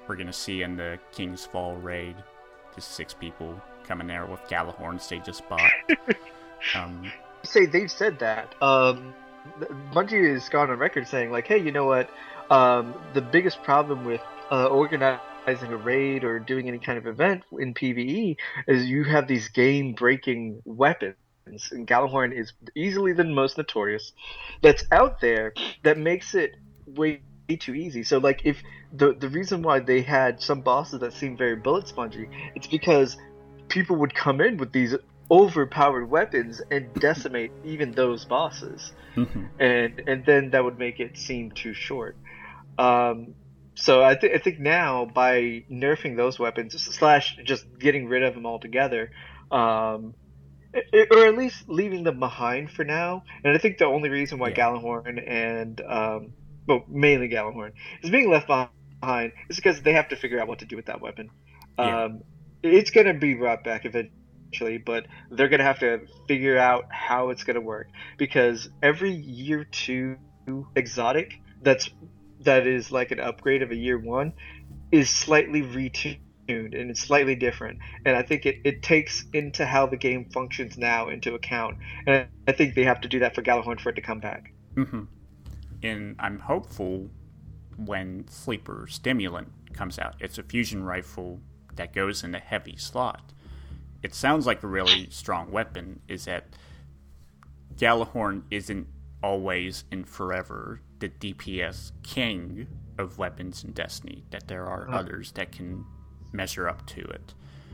we're gonna see in the King's Fall raid. Just six people coming there with Galahorns they just bought. um, Say they've said that. Um, Bungie has gone on record saying like, hey, you know what? Um, the biggest problem with uh, organizing a raid or doing any kind of event in PvE is you have these game-breaking weapons. And Galahorn is easily the most notorious that's out there that makes it way too easy. So like if the the reason why they had some bosses that seemed very bullet spongy, it's because people would come in with these overpowered weapons and decimate even those bosses. Mm-hmm. and and then that would make it seem too short. Um, so I, th- I think now by nerfing those weapons slash just getting rid of them altogether, um, or at least leaving them behind for now. And I think the only reason why yeah. Galahorn and um, well, mainly Galahorn is being left behind is because they have to figure out what to do with that weapon. Yeah. Um, it's going to be brought back eventually, but they're going to have to figure out how it's going to work, because every year two exotic that's that is like an upgrade of a year one is slightly retuned and it's slightly different, and I think it, it takes into how the game functions now into account, and I think they have to do that for Galahorn for it to come back. Mm-hmm. And I'm hopeful when Sleeper Stimulant comes out. It's a fusion rifle that goes in a heavy slot. It sounds like a really strong weapon, is that Galahorn isn't always and forever the D P S king of weapons in Destiny, that there are oh. others that can measure up to it.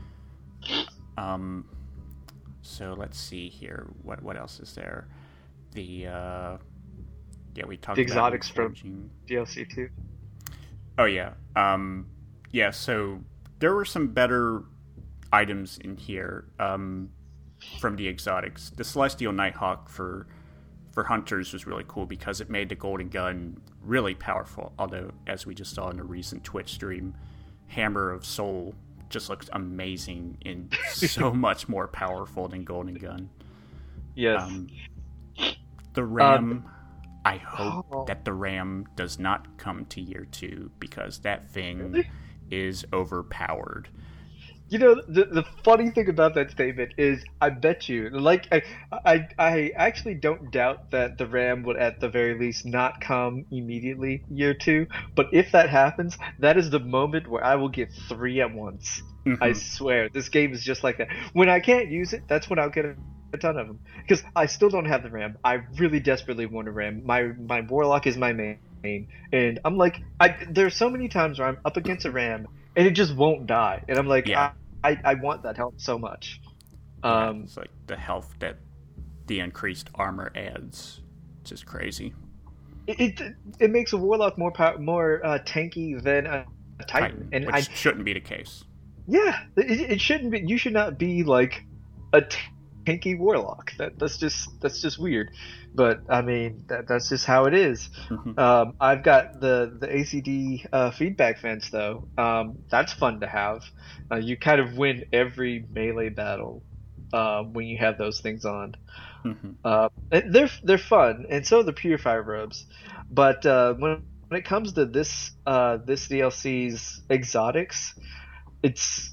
Um, so let's see here. What what else is there? The uh, yeah, we talked the about exotics from D L C two. Oh yeah, um, yeah. So there were some better items in here um, from the exotics. The Celestial Nighthawk for for hunters was really cool because it made the golden gun really powerful. Although, as we just saw in a recent Twitch stream, Hammer of Soul just looks amazing and so much more powerful than golden gun. Yes. Um, the RAM, um, I hope oh. that the RAM does not come to year two, because that thing really? is overpowered. You know, the the funny thing about that statement is, I bet you, like, I, I, I actually don't doubt that the RAM would at the very least not come immediately year two, but if that happens, that is the moment where I will get three at once. Mm-hmm. I swear, this game is just like that. When I can't use it, that's when I'll get a, a ton of them. Because I still don't have the RAM. I really desperately want a RAM. My, my Warlock is my main, and I'm like, I, there's so many times where I'm up against a RAM, and it just won't die. And I'm like, yeah. I, I, I want that health so much. Um, yeah, it's like the health that the increased armor adds. It's just crazy. It it, it makes a Warlock more power, more uh, tanky than a, a Titan, Titan, and which I, shouldn't be the case. Yeah, it, it shouldn't be. You should not be like a tanky Warlock. That that's just that's just weird. But I mean, that that's just how it is. Mm-hmm. Um, I've got the the A C D uh, feedback fence though. Um, that's fun to have. Uh, you kind of win every melee battle uh, when you have those things on. Mm-hmm. Uh, they're they're fun, and so are the Purifier robes. But uh, when when it comes to this uh, this D L C's exotics, it's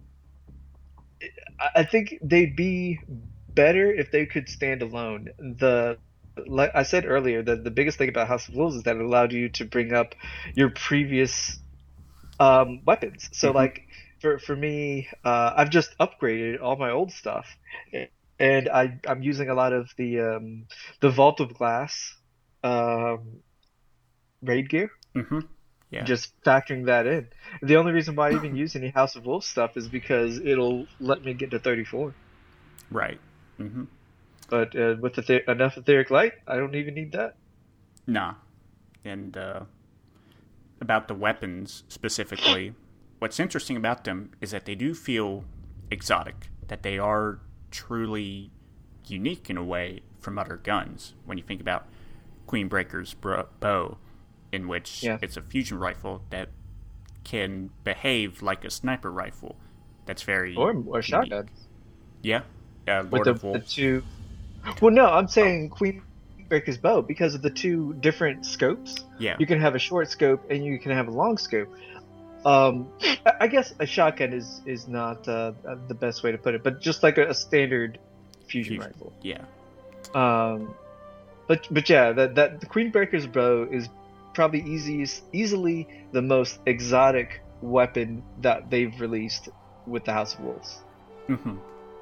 I think they'd be better if they could stand alone. The like I said earlier, the the biggest thing about House of Wolves is that it allowed you to bring up your previous um, weapons. So mm-hmm. like for for me, uh, I've just upgraded all my old stuff, and I I'm using a lot of the um, the Vault of Glass um, raid gear. Mm-hmm. Yeah. Just factoring that in. The only reason why I even use any House of Wolves stuff is because it'll let me get to thirty-four. Right. Mm-hmm. But uh, with the th- enough etheric light, I don't even need that. Nah. And uh, about the weapons specifically, what's interesting about them is that they do feel exotic, that they are truly unique in a way from other guns. When you think about Queenbreaker's bro- bow, in which yeah. it's a fusion rifle that can behave like a sniper rifle. That's very or or shotgun. Yeah, uh, Lord with the, of Wolves. the two. Well, no, I'm saying oh. Queenbreaker's bow because of the two different scopes. Yeah, you can have a short scope and you can have a long scope. Um, I I guess a shotgun is is not uh, the best way to put it, but just like a, a standard fusion Fusion. rifle. Yeah. Um, but but yeah, that that the Queenbreaker's bow is probably easiest, easily the most exotic weapon that they've released with the House of Wolves. Mm-hmm.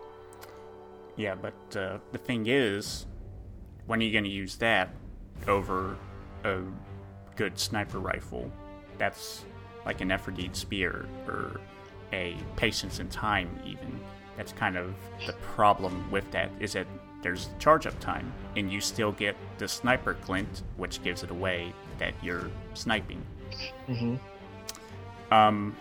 Yeah, but uh, the thing is, when are you going to use that over a good sniper rifle? That's like an Nefergite spear or a Patience in Time, even. That's kind of the problem with that, is that there's charge-up time, and you still get the sniper glint, which gives it away that you're sniping. Mm-hmm. Um,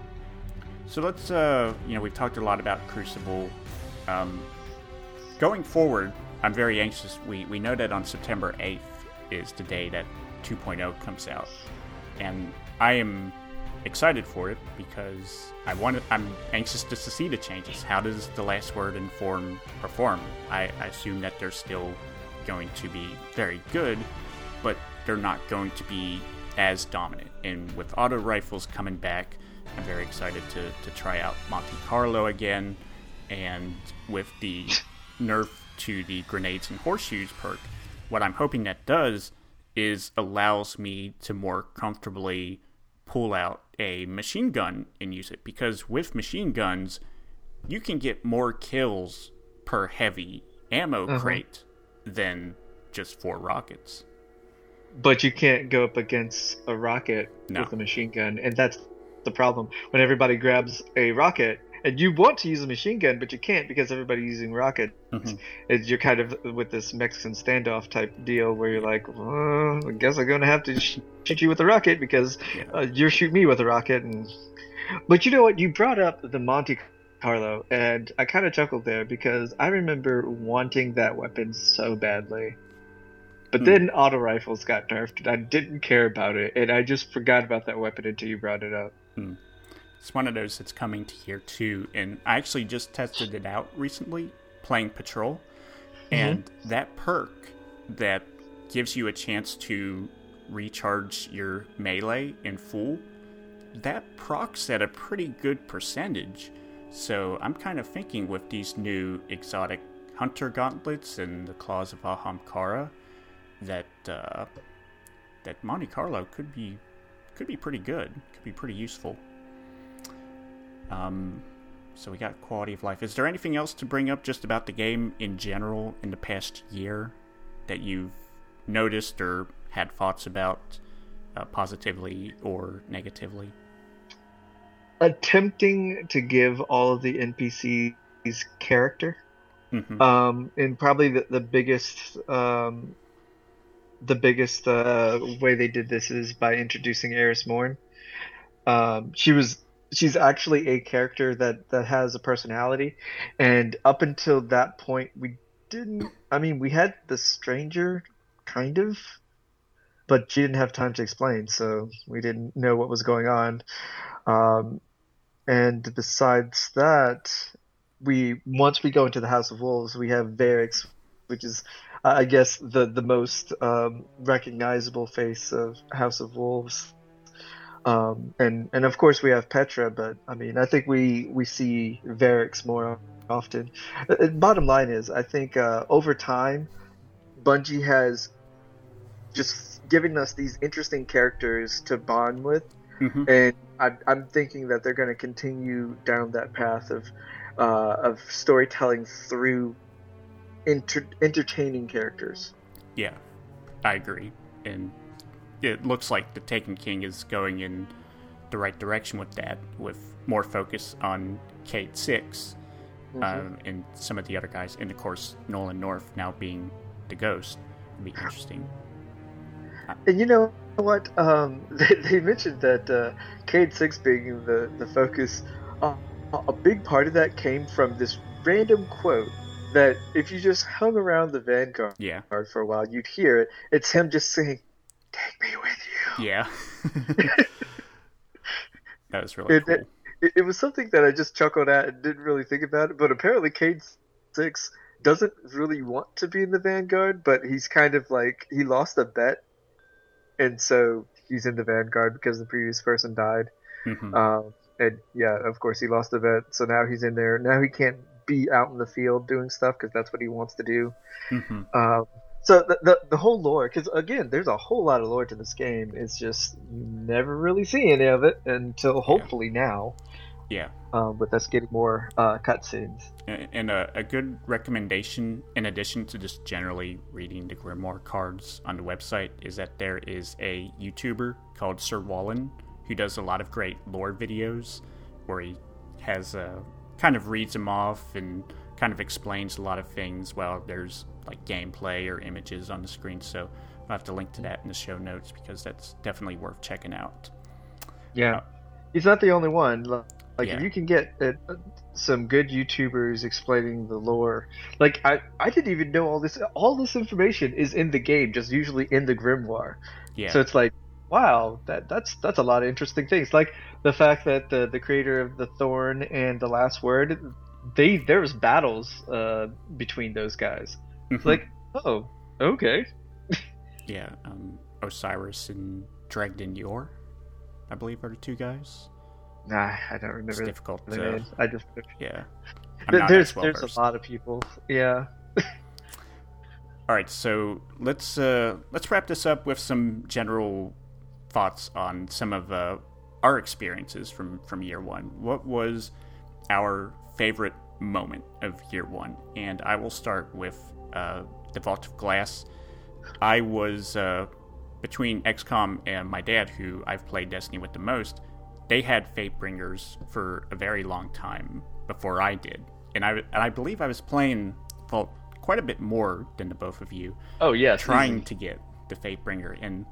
so let's, uh, you know, we've talked a lot about Crucible. Um, going forward, I'm very anxious. We, we know that on September eighth is the day that two point oh comes out. And I am excited for it because I want to, I'm anxious just to see the changes. How does The Last Word and Form perform? I, I assume that they're still going to be very good, but they're not going to be as dominant. And with auto rifles coming back, I'm very excited to, to try out Monte Carlo again. And with the nerf to the grenades and horseshoes perk, what I'm hoping that does is allows me to more comfortably pull out a machine gun and use it. Because with machine guns, you can get more kills per heavy ammo Uh-huh. crate than just four rockets. But you can't go up against a rocket No. with a machine gun, and that's the problem. When everybody grabs a rocket, and you want to use a machine gun, but you can't because everybody's using rockets, Mhm. it's, you're kind of with this Mexican standoff type deal where you're like, well, I guess I'm going to have to sh- shoot you with a rocket because Yeah. uh, you're shooting me with a rocket. And But you know what? You brought up the Monte Carlo, and I kind of chuckled there because I remember wanting that weapon so badly. But Hmm. then auto rifles got nerfed, and I didn't care about it, and I just forgot about that weapon until you brought it up. Hmm. It's one of those that's coming to here too, and I actually just tested it out recently playing Patrol, and that perk that gives you a chance to recharge your melee in full, that procs at a pretty good percentage. So I'm kind of thinking with these new exotic hunter gauntlets and the claws of Ahamkara that uh, that Monte Carlo could be could be pretty good, could be pretty useful. Um, so we got quality of life. Is there anything else to bring up just about the game in general in the past year that you've noticed or had thoughts about, uh, positively or negatively? Attempting to give all of the N P Cs character, Mm-hmm. um, and probably the, the biggest, um, the biggest uh, way they did this is by introducing Eris Morn. Um, she was she's actually a character that that has a personality, and up until that point, we didn't. I mean, we had the stranger, kind of, but she didn't have time to explain, so we didn't know what was going on. Um, and besides that, we once we go into the House of Wolves, we have Varix, which is, uh, I guess, the the most um, recognizable face of House of Wolves. Um, and and of course we have Petra, but I mean, I think we we see Varix more often. Uh, bottom line is, I think uh, over time, Bungie has just given us these interesting characters to bond with, Mm-hmm. and I, I'm thinking that they're going to continue down that path of uh, of storytelling through inter- entertaining characters. Yeah, I agree. And it looks like the Taken King is going in the right direction with that, with more focus on Cayde six, Mhm. um, and some of the other guys. And of course, Nolan North now being the Ghost would be interesting. And you know what? Um, they, they mentioned that uh, Cayde six being the, the focus, uh, a big part of that came from this random quote that if you just hung around the Vanguard Yeah, for a while, you'd hear it. It's him just saying, "Take me with you." yeah. That was really It, cool. it, it was something that I just chuckled at and didn't really think about it, but apparently Cayde six doesn't really want to be in the Vanguard, but he's kind of like, he lost a bet, and so he's in the Vanguard because the previous person died. Mm-hmm. Um, and yeah, of course he lost the bet, so now he's in there. Now he can't be out in the field doing stuff because that's what he wants to do. Mm-hmm. Um, so the, the the whole lore, because again, there's a whole lot of lore to this game. It's just you never really see any of it until hopefully yeah. now. Yeah. Um, with us getting more uh, cutscenes. And a, a good recommendation, in addition to just generally reading the Grimoire cards on the website, is that there is a YouTuber called Sir Wallen who does a lot of great lore videos where he has a kind of reads them off and kind of explains a lot of things while there's like gameplay or images on the screen. So I'll have to link to that in the show notes because that's definitely worth checking out. Yeah, uh, he's not the only one. Like yeah. if you can get uh, some good YouTubers explaining the lore, like I, I didn't even know all this. All this information is in the game, just usually in the Grimoire. Yeah. So it's like, wow, that that's that's a lot of interesting things. Like the fact that the the creator of the Thorn and the Last Word, they there was battles uh, between those guys. Mm-hmm. It's like, oh, okay. Yeah, um, Osiris and Dregden Yor, I believe, are the two guys. Nah, I don't remember. It's difficult. The to, names. I just yeah. I'm there's well there's versed. a lot of people. Yeah. All right, so let's uh, let's wrap this up with some general thoughts on some of uh, our experiences from, from year one. What was our favorite moment of year one? And I will start with uh, the Vault of Glass. I was uh, between X COM and my dad, who I've played Destiny with the most. They had Fatebringers for a very long time before I did, and I and I believe I was playing Vault quite a bit more than the both of you. Oh yeah, trying easy. to get the Fatebringer, and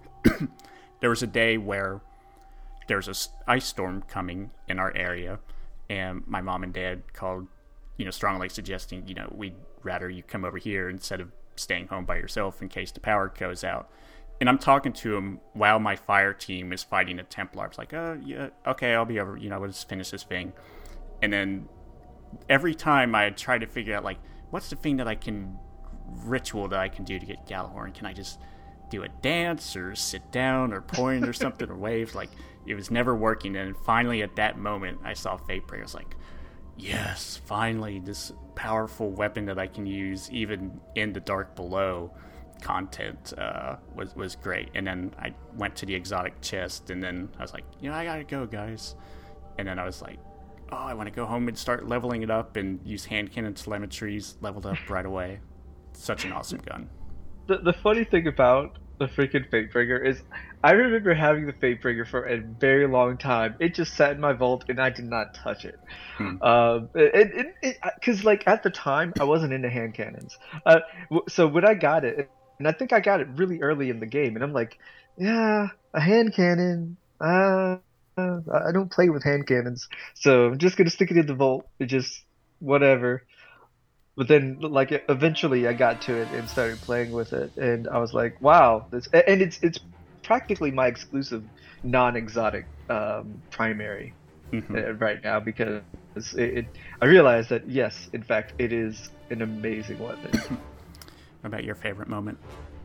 there was a day where there was a ice storm coming in our area, and my mom and dad called, you know, strongly suggesting, you know, we'd rather you come over here instead of staying home by yourself in case the power goes out. And I'm talking to him while my fire team is fighting a Templar. It's like, oh, yeah, okay, I'll be over. You know, we'll just finish this thing. And then every time I try to figure out, like, what's the thing that I can, ritual that I can do to get Gjallarhorn? Can I just do a dance or sit down or point or something or wave? Like, it was never working. And finally, at that moment, I saw Fatebringer. I was like, yes, finally, this powerful weapon that I can use even in the Dark Below content uh, was was great. And then I went to the exotic chest, and then I was like, you know, I gotta go, guys. And then I was like, oh, I want to go home and start leveling it up and use hand cannon telemetries leveled up right away. Such an awesome gun. The the funny thing about the freaking Fatebringer is I remember having the Fatebringer for a very long time. It just sat in my vault and I did not touch it. Hmm. Um, it, it, because like at the time I wasn't into hand cannons. Uh, so when I got it, and I think I got it really early in the game, and I'm like, yeah, a hand cannon. Uh, I don't play with hand cannons, so I'm just gonna stick it in the vault. It just whatever. But then, like, eventually, I got to it and started playing with it, and I was like, wow, this, and it's it's practically my exclusive non-exotic um, primary mm-hmm. right now because it, it. I realized that yes, in fact, it is an amazing weapon. What about your favorite moment?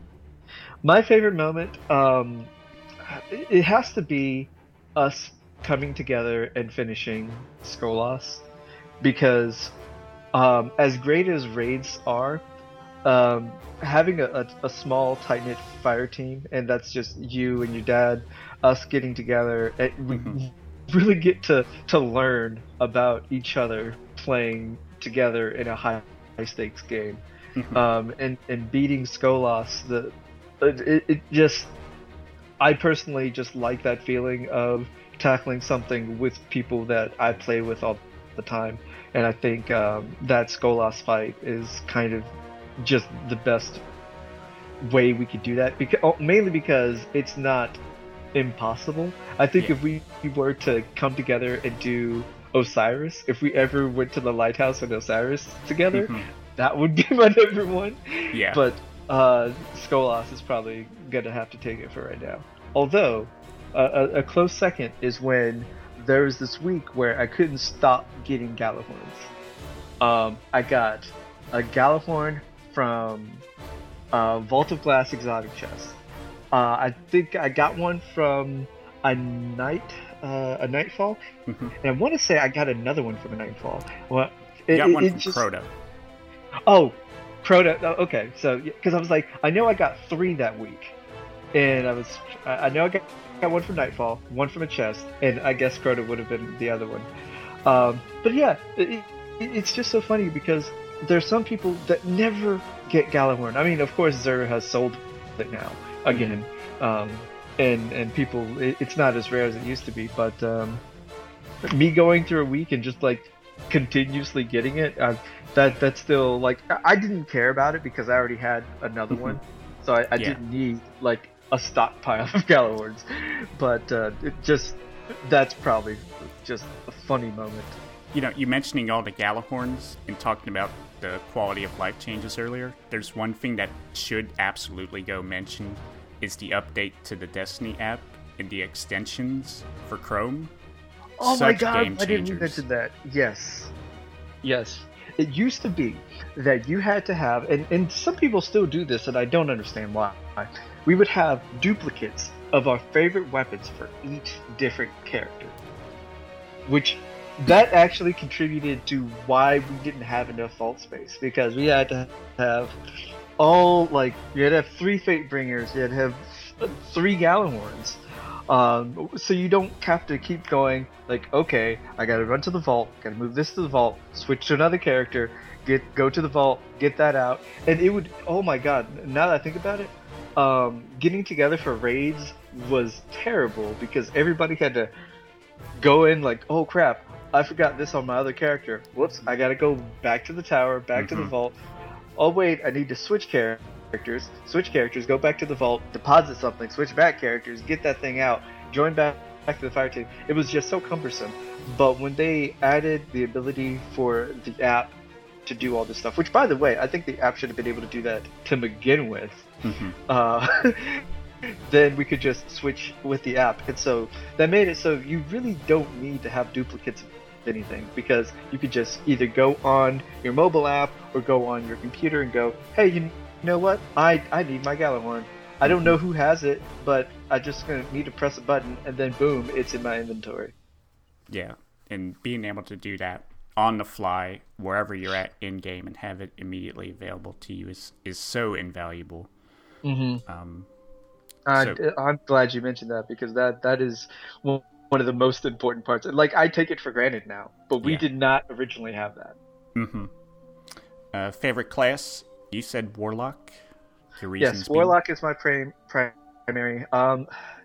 My favorite moment, um, it has to be us coming together and finishing Skolas, because um, as great as raids are, um, having a, a, a small tight-knit fire team, and that's just you and your dad, us getting together, it, we mm-hmm. really get to, to learn about each other playing together in a high, high-stakes game. Mm-hmm. Um, and, and beating Skolas, the it, it just I personally just like that feeling of tackling something with people that I play with all the time, and I think um, that Skolas fight is kind of just the best way we could do that, because mainly because it's not impossible. I think yeah. if we were to come together and do Osiris, if we ever went to the lighthouse and Osiris together, mm-hmm. that would be my number one. Yeah. But uh, Skolas is probably gonna have to take it for right now. Although uh, a, a close second is when there was this week where I couldn't stop getting Gjallarhorns. Um, I got a Gjallarhorn from uh, Vault of Glass exotic chest. Uh, I think I got one from a night uh, a Nightfall, Mm-hmm. and I want to say I got another one from a Nightfall. Well, You it, got it, one it from just, Crota. Oh, Crota. Oh, okay, so because I was like, I know I got three that week, and I was I, I know I got, got one from Nightfall, one from a chest, and I guess Crota would have been the other one. Um, but yeah, it, it, it's just so funny because there's some people that never get Galahorn. I mean, of course, Xur has sold it now again, um, and and people, it, it's not as rare as it used to be. But um, me going through a week and just like continuously getting it, uh, that that's still like I I didn't care about it because I already had another Mhm. one, so I, I Yeah. didn't need like a stockpile of Galahorns. But uh, it just that's probably just a funny moment. You know, you mentioning all the Galahorns and talking about the quality of life changes earlier, there's one thing that should absolutely go mentioned is the update to the Destiny app and the extensions for Chrome. Oh Such my god, game I didn't changers. mention that. Yes. Yes. It used to be that you had to have, and, and some people still do this, and I don't understand why. We would have duplicates of our favorite weapons for each different character. Which, that actually contributed to why we didn't have enough vault space, because we had to have all, like, you had to have three Fate Bringers, you had to have three Galahorns. Um, so you don't have to keep going, like, okay, I gotta run to the vault, gotta move this to the vault, switch to another character, get go to the vault, get that out. And it would, oh my god, now that I think about it, um, getting together for raids was terrible because everybody had to go in like, oh crap, I forgot this on my other character. Whoops, I gotta go back to the tower, back to the Mhm. vault. Oh wait, I need to switch characters, switch characters, go back to the vault, deposit something, switch back characters, get that thing out, join back, back to the fire team. It was just so cumbersome. But when they added the ability for the app to do all this stuff, which by the way, I think the app should have been able to do that to begin with, Mhm. uh, then we could just switch with the app. And so that made it so you really don't need to have duplicates of anything, because you could just either go on your mobile app or go on your computer and go, hey, you know what? I, I need my Galahorn. I don't know who has it, but I just gonna need to press a button, and then boom, it's in my inventory. Yeah, and being able to do that on the fly, wherever you're at in game, and have it immediately available to you is, is so invaluable. Mm-hmm. Um, I, So- I'm glad you mentioned that, because that that is one one of the most important parts. Like, I take it for granted now, but we Yeah. did not originally have that. mm-hmm. uh, favorite class? You said Warlock. The reasons Yes, being? Warlock is my prim- primary. Um,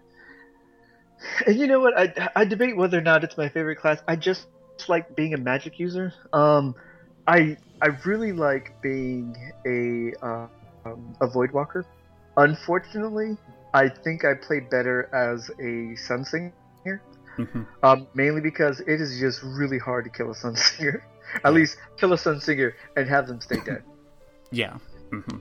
and you know what? I I debate whether or not it's my favorite class. I just like being a magic user. Um, I I really like being a uh, um, a Voidwalker. Unfortunately, I think I play better as a Sunsinger. Mhm. Um, mainly because it is just really hard to kill a Sunsinger. At least kill a Sunsinger and have them stay dead. Yeah. hmm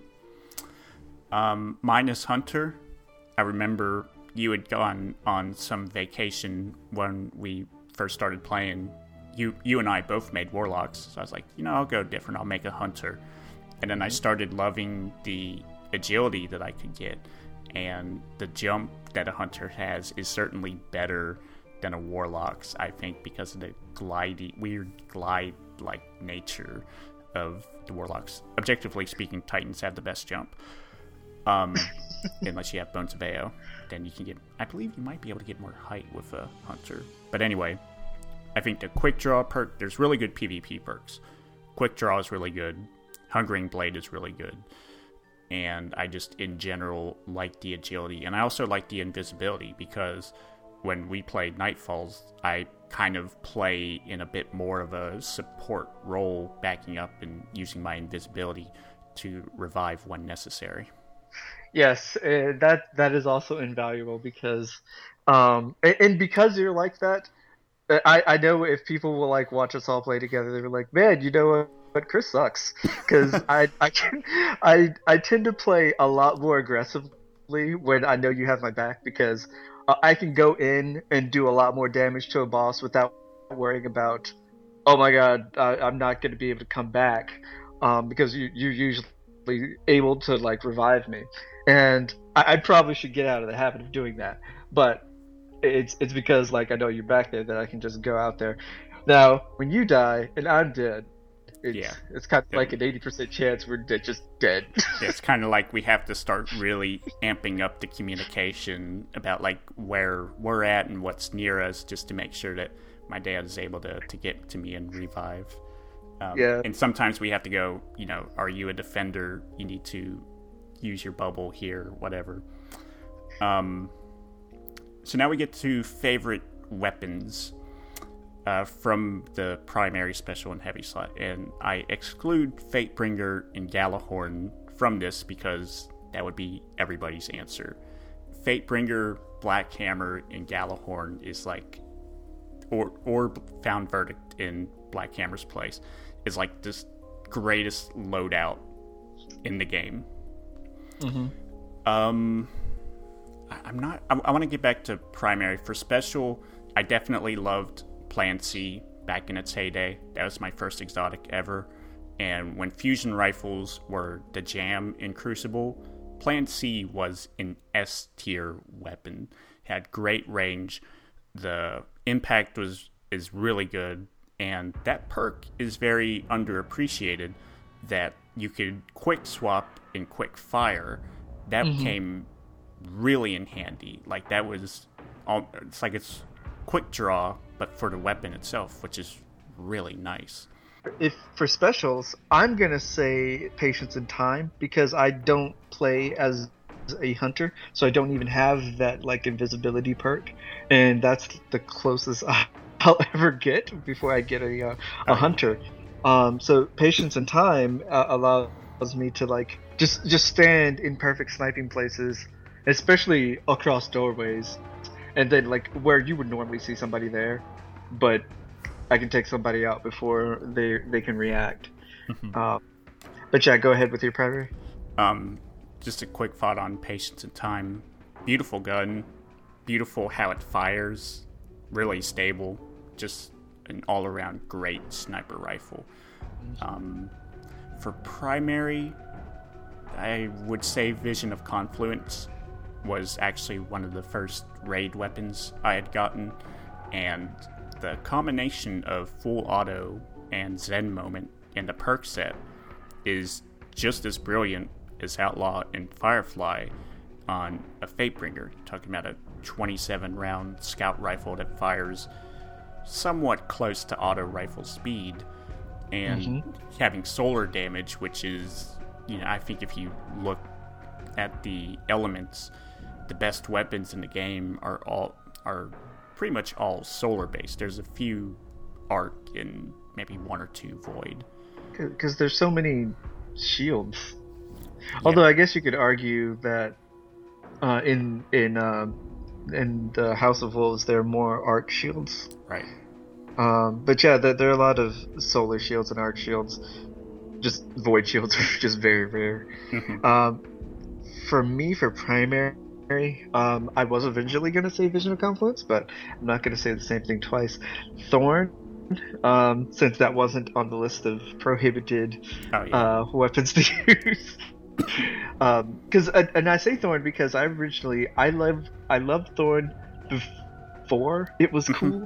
Um, minus Hunter. I remember you had gone on some vacation when we first started playing. You you and I both made Warlocks, so I was like, you know, I'll go different. I'll make a Hunter. And then I started loving the agility that I could get. And the jump that a Hunter has is certainly better than a Warlock's, I think, because of the glidey, weird glide-like nature of the Warlocks. Objectively speaking, Titans have the best jump. Um, unless you have Bones of Ao, then you can get, I believe you might be able to get more height with a Hunter. But anyway, I think the Quick Draw perk, there's really good PvP perks. Quick Draw is really good. Hungering Blade is really good. And I just, in general, like the agility. And I also like the invisibility, because when we played Nightfalls, I kind of play in a bit more of a support role, backing up and using my invisibility to revive when necessary. Yes, uh, that that is also invaluable because, um, and, and because you're like that, uh, I I know if people will like watch us all play together, they're like, man, you know what, but Chris sucks, because I I can I I tend to play a lot more aggressively when I know you have my back, because uh, I can go in and do a lot more damage to a boss without worrying about, oh my god, I, I'm not going to be able to come back, um, because you you're usually able to like revive me. And I, I probably should get out of the habit of doing that. But it's it's because like I know you're back there that I can just go out there. Now, when you die and I'm dead, it's Yeah. it's kind of like an eighty percent chance we're de- just dead. It's kind of like we have to start really amping up the communication about like where we're at and what's near us, just to make sure that my dad is able to, to get to me and revive. Um, Yeah. And sometimes we have to go, you know, are you a defender? You need to use your bubble here, whatever. Um, so now we get to favorite weapons. Uh, from the primary, special, and heavy slot, and I exclude Fatebringer and Gjallarhorn from this because that would be everybody's answer. Fatebringer, Black Hammer, and Gjallarhorn is like, or or Found Verdict in Black Hammer's place is like this greatest loadout in the game. Mm-hmm. Um, I, I'm not. I, I want to get back to primary. For special, I definitely loved Plan C back in its heyday. That was my first exotic ever. And when fusion rifles were the jam in Crucible, Plan C was an S tier weapon. It had great range. The impact was is really good, and that perk is very underappreciated. That you could quick swap and quick fire. That mm-hmm. came really in handy. Like that was, all, it's like it's quick draw, but for the weapon itself, which is really nice. If for specials, I'm gonna say Patience and Time because I don't play as a hunter, so I don't even have that like invisibility perk, and that's the closest I'll ever get before I get a uh, a oh. hunter. Um, so Patience and Time uh, allows me to like just just stand in perfect sniping places, especially across doorways. And then, like, where you would normally see somebody there, but I can take somebody out before they they can react. uh, but yeah, go ahead with your primary. Um, just a quick thought on Patience and Time. Beautiful gun, beautiful how it fires, really stable, just an all-around great sniper rifle. Um, for primary, I would say Vision of Confluence was actually one of the first raid weapons I had gotten, and the combination of full auto and Zen Moment in the perk set is just as brilliant as Outlaw and Firefly on a Fatebringer. Talking about a twenty-seven round scout rifle that fires somewhat close to auto rifle speed, and mm-hmm. having solar damage, which is, you know, I think if you look at the elements, the best weapons in the game are all are pretty much all solar based. There's a few arc and maybe one or two void. Because there's so many shields. Yeah. Although I guess you could argue that uh, in in uh, in the House of Wolves there are more arc shields. Right. Um, but yeah, there, there are a lot of solar shields and arc shields. Just void shields are just very rare. Mm-hmm. Um, for me, for primary. Um, I was eventually going to say Vision of Confluence, but I'm not going to say the same thing twice. Thorn, um, since that wasn't on the list of prohibited oh, yeah. uh, weapons to use. um, cause, and I say Thorn because I originally, I loved, I loved Thorn before it was cool.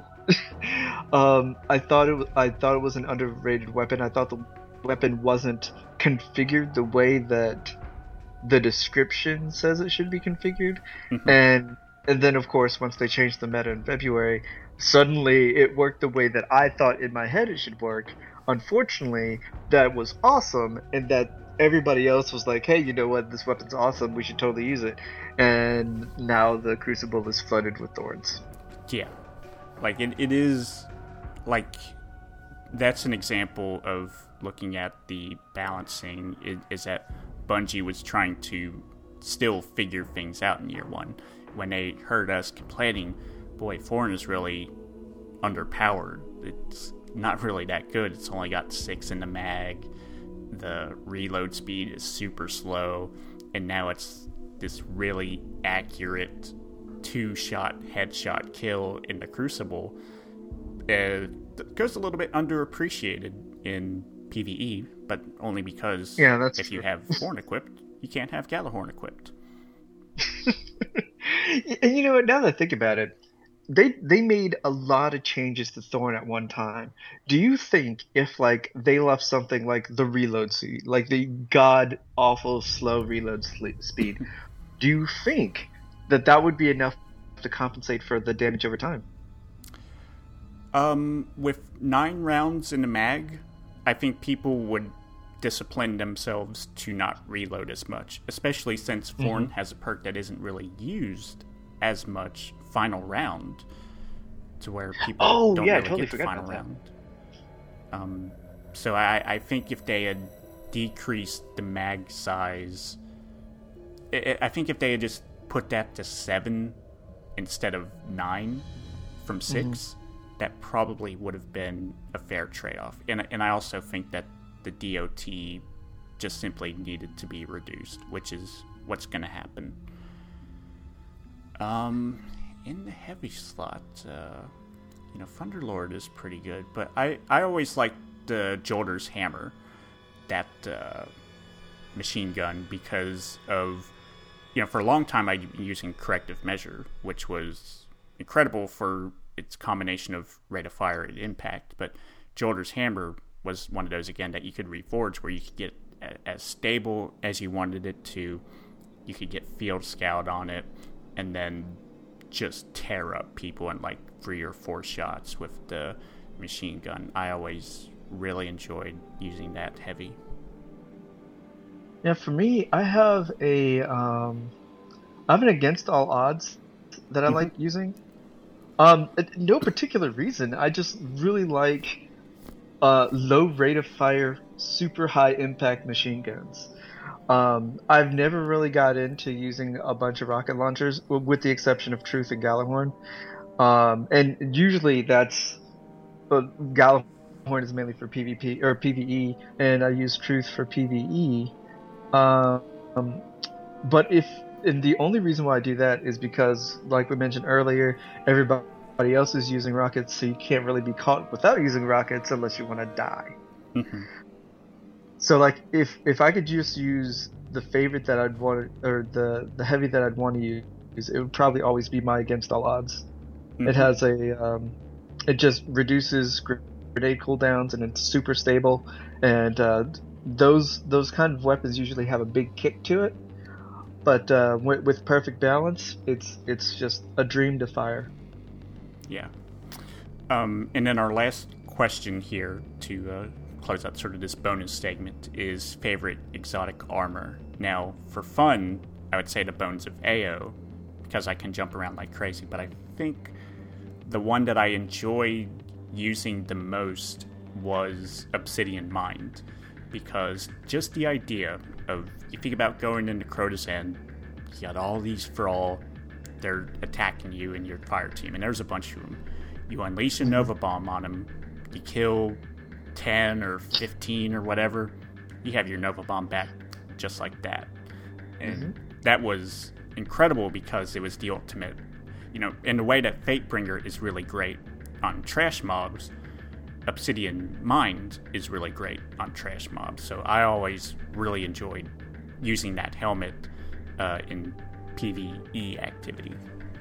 um, I thought it was, I thought it was an underrated weapon. I thought the weapon wasn't configured the way that the description says it should be configured. Mm-hmm. and and then of course once they changed the meta in February, suddenly it worked the way that I thought in my head it should work. Unfortunately, that was awesome, and that everybody else was like, hey, you know what, this weapon's awesome, we should totally use it. And now the Crucible is flooded with thorns. Yeah, like it, it is like that's an example of looking at the balancing is, is that Bungie was trying to still figure things out in year one. When they heard us complaining, boy, Thorn is really underpowered. It's not really that good. It's only got six in the mag. The reload speed is super slow. And now it's this really accurate two-shot headshot kill in the Crucible. Uh, it goes a little bit underappreciated in PvE, but only because yeah, that's if true. You have Thorn equipped, you can't have Gjallarhorn equipped. And you know what, now that I think about it, they they made a lot of changes to Thorn at one time. Do you think if like they left something like the reload speed, like the god awful slow reload sle- speed, do you think that that would be enough to compensate for the damage over time? Um, with nine rounds in the mag, I think people would discipline themselves to not reload as much, especially since Thorn mm-hmm. has a perk that isn't really used as much final round, to where people oh, don't yeah, really totally get the final that. round. Um, so I, I think if they had decreased the mag size, it, I think if they had just put that to seven instead of nine from six, mm-hmm. that probably would have been a fair trade-off. And and I also think that the D O T just simply needed to be reduced, which is what's going to happen. Um, in the heavy slot, uh, you know, Thunderlord is pretty good, but I, I always liked the Jolder's Hammer, that uh, machine gun, because of, you know, for a long time I'd been using Corrective Measure, which was incredible for its combination of rate of fire and impact, but Jolder's Hammer was one of those, again, that you could reforge, where you could get a, as stable as you wanted it to. You could get Field Scout on it, and then just tear up people in like three or four shots with the machine gun. I always really enjoyed using that heavy. Yeah, for me, I have a um, I have an against all odds that I like using. Um, no particular reason. I just really like uh, low rate of fire, super high impact machine guns. Um, I've never really got into using a bunch of rocket launchers, with the exception of Truth and Gallahorn. Um, and usually that's, uh, Gallahorn is mainly for PvP or PvE, and I use Truth for PvE. Um, but if, and the only reason why I do that is because, like we mentioned earlier, everybody else is using rockets, so you can't really be caught without using rockets unless you want to die. Mm-hmm. So, like, if if I could just use the favorite that I'd want, or the, the heavy that I'd want to use, it would probably always be my against all odds. Mm-hmm. It has a, um, it just reduces grenade cooldowns, and it's super stable. And uh, those those kind of weapons usually have a big kick to it, but uh, with, with perfect balance, it's it's just a dream to fire. Yeah. Um, and then our last question here to. Uh... close out sort of this bonus segment is favorite exotic armor. Now, for fun, I would say the Bones of Ao, because I can jump around like crazy, but I think the one that I enjoyed using the most was Obsidian Mind, because just the idea of, you think about going into Crota's End, you got all these Thrall, they're attacking you and your fire team, and there's a bunch of them. You unleash a Nova Bomb on them, you kill ten or fifteen or whatever, you have your Nova Bomb back just like that. And mm-hmm. that was incredible, because it was the ultimate, you know, in the way that Fatebringer is really great on trash mobs, Obsidian Mind is really great on trash mobs. So I always really enjoyed using that helmet uh, in PvE activity.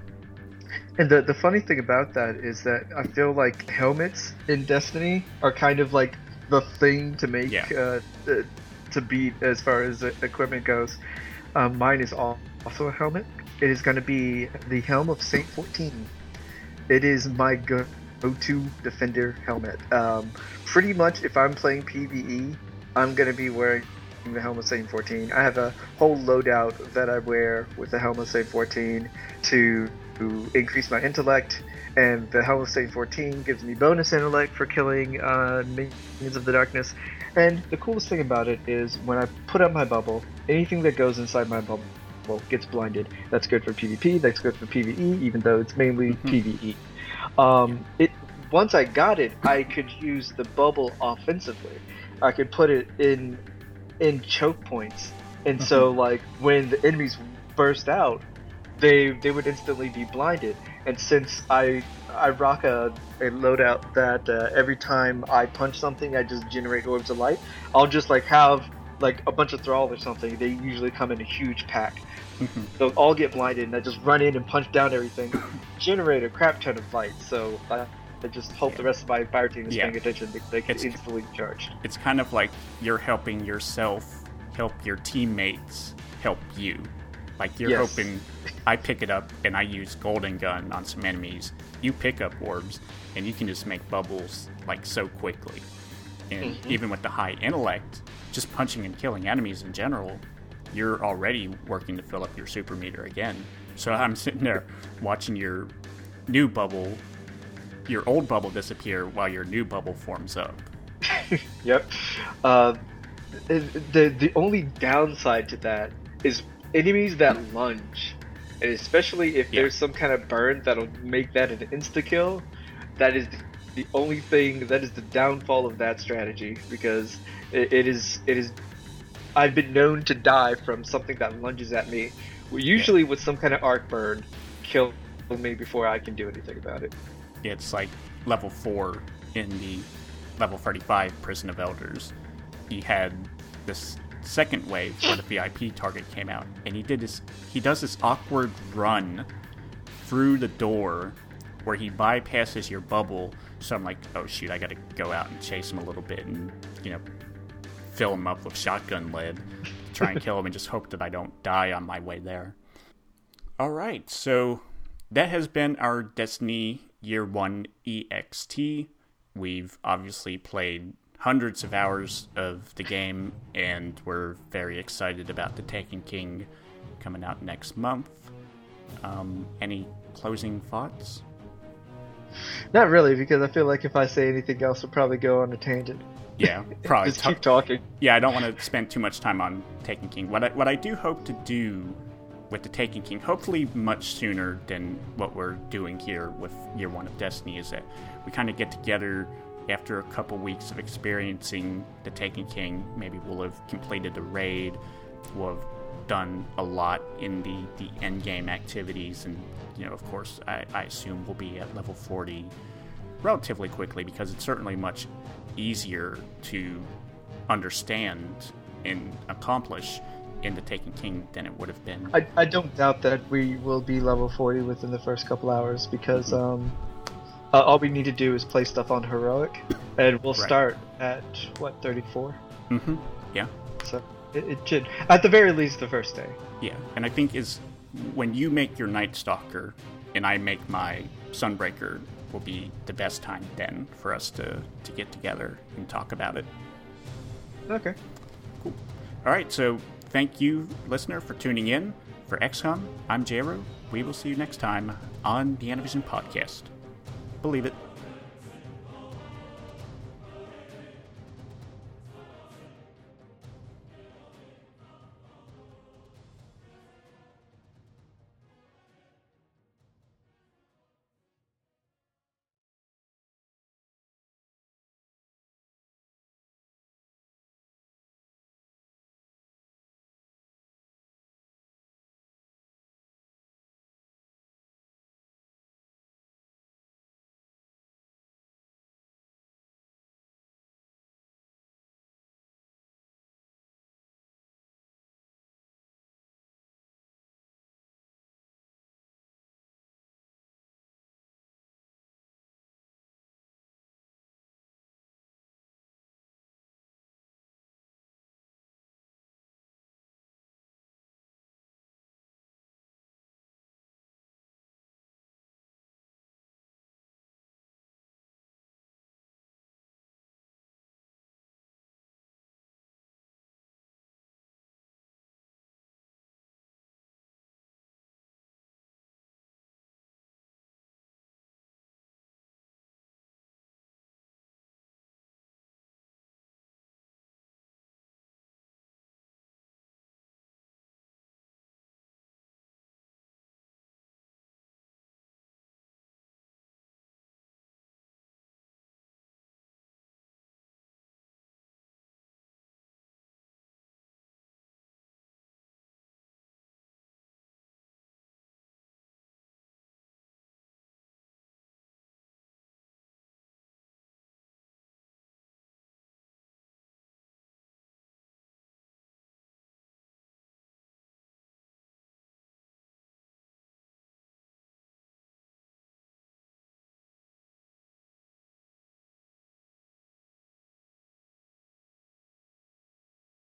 And the the funny thing about that is that I feel like helmets in Destiny are kind of like the thing to make yeah. uh, to, to beat as far as equipment goes. Um, mine is also a helmet. It is going to be the Helm of Saint fourteen. It is my go-to defender helmet. Um, pretty much, if I'm playing PvE, I'm going to be wearing the Helm of Saint fourteen. I have a whole loadout that I wear with the Helm of Saint fourteen to to increase my intellect, and the Helm of Saint fourteen gives me bonus intellect for killing uh, minions of the darkness. And the coolest thing about it is when I put up my bubble, anything that goes inside my bubble gets blinded. That's good for PvP, that's good for PvE, even though it's mainly mm-hmm. PvE. Um, it once I got it, I could use the bubble offensively. I could put it in in choke points, and mm-hmm. so like when the enemies burst out, they they would instantly be blinded. And since I I rock a, a loadout that uh, every time I punch something, I just generate orbs of light, I'll just like have like a bunch of thralls or something, they usually come in a huge pack. Mm-hmm. They'll all get blinded, and I just run in and punch down everything, generate a crap ton of fight. So I, I just hope yeah. the rest of my fire team is yeah. paying attention because they get It's, instantly charged. It's kind of like you're helping yourself help your teammates help you. Like you're yes. hoping I pick it up and I use Golden Gun on some enemies. You pick up orbs and you can just make bubbles like so quickly. And mm-hmm. even with the high intellect, just punching and killing enemies in general, you're already working to fill up your super meter again. So I'm sitting there watching your new bubble, your old bubble disappear while your new bubble forms up. Yep. Uh, the the only downside to that is enemies that lunge, and especially if yeah. there's some kind of burn that'll make that an insta kill. That is the only thing. That is the downfall of that strategy, because it, it is it is. I've been known to die from something that lunges at me, usually yeah. with some kind of arc burn, kill me before I can do anything about it. It's like level four in the level thirty-five Prison of Elders. He had this second wave where the V I P target came out, and he did this. He does this awkward run through the door where he bypasses your bubble. So I'm like, oh shoot, I got to go out and chase him a little bit, and you know, fill him up with shotgun lead, try and kill him, and just hope that I don't die on my way there. All right, so that has been our Destiny Year One E X T. We've obviously played hundreds of hours of the game, and we're very excited about the Taken King coming out next month. Um, any closing thoughts? Not really, because I feel like if I say anything else, we'll probably go on a tangent. Yeah, probably. Just keep talking. Yeah, I don't want to spend too much time on Taken King. What I, what I do hope to do with the Taken King, hopefully much sooner than what we're doing here with Year One of Destiny, is that we kind of get together after a couple weeks of experiencing the Taken King. Maybe we'll have completed the raid, we'll have done a lot in the, the end game activities, and you know, of course, I, I assume we'll be at level forty relatively quickly, because it's certainly much easier to understand and accomplish in the Taken King than it would have been. I, I don't doubt that we will be level forty within the first couple hours, because mm-hmm. um, uh, all we need to do is play stuff on Heroic, and we'll right. start at, what, thirty-four? Mm-hmm, yeah. So it, it should, at the very least, the first day. Yeah, and I think is when you make your Night Stalker and I make my Sunbreaker, will be the best time then for us to, to get together and talk about it. Okay. Cool. All right, so thank you, listener, for tuning in. For X COM, I'm Jeru. We will see you next time on the Anavision Podcast. Believe it.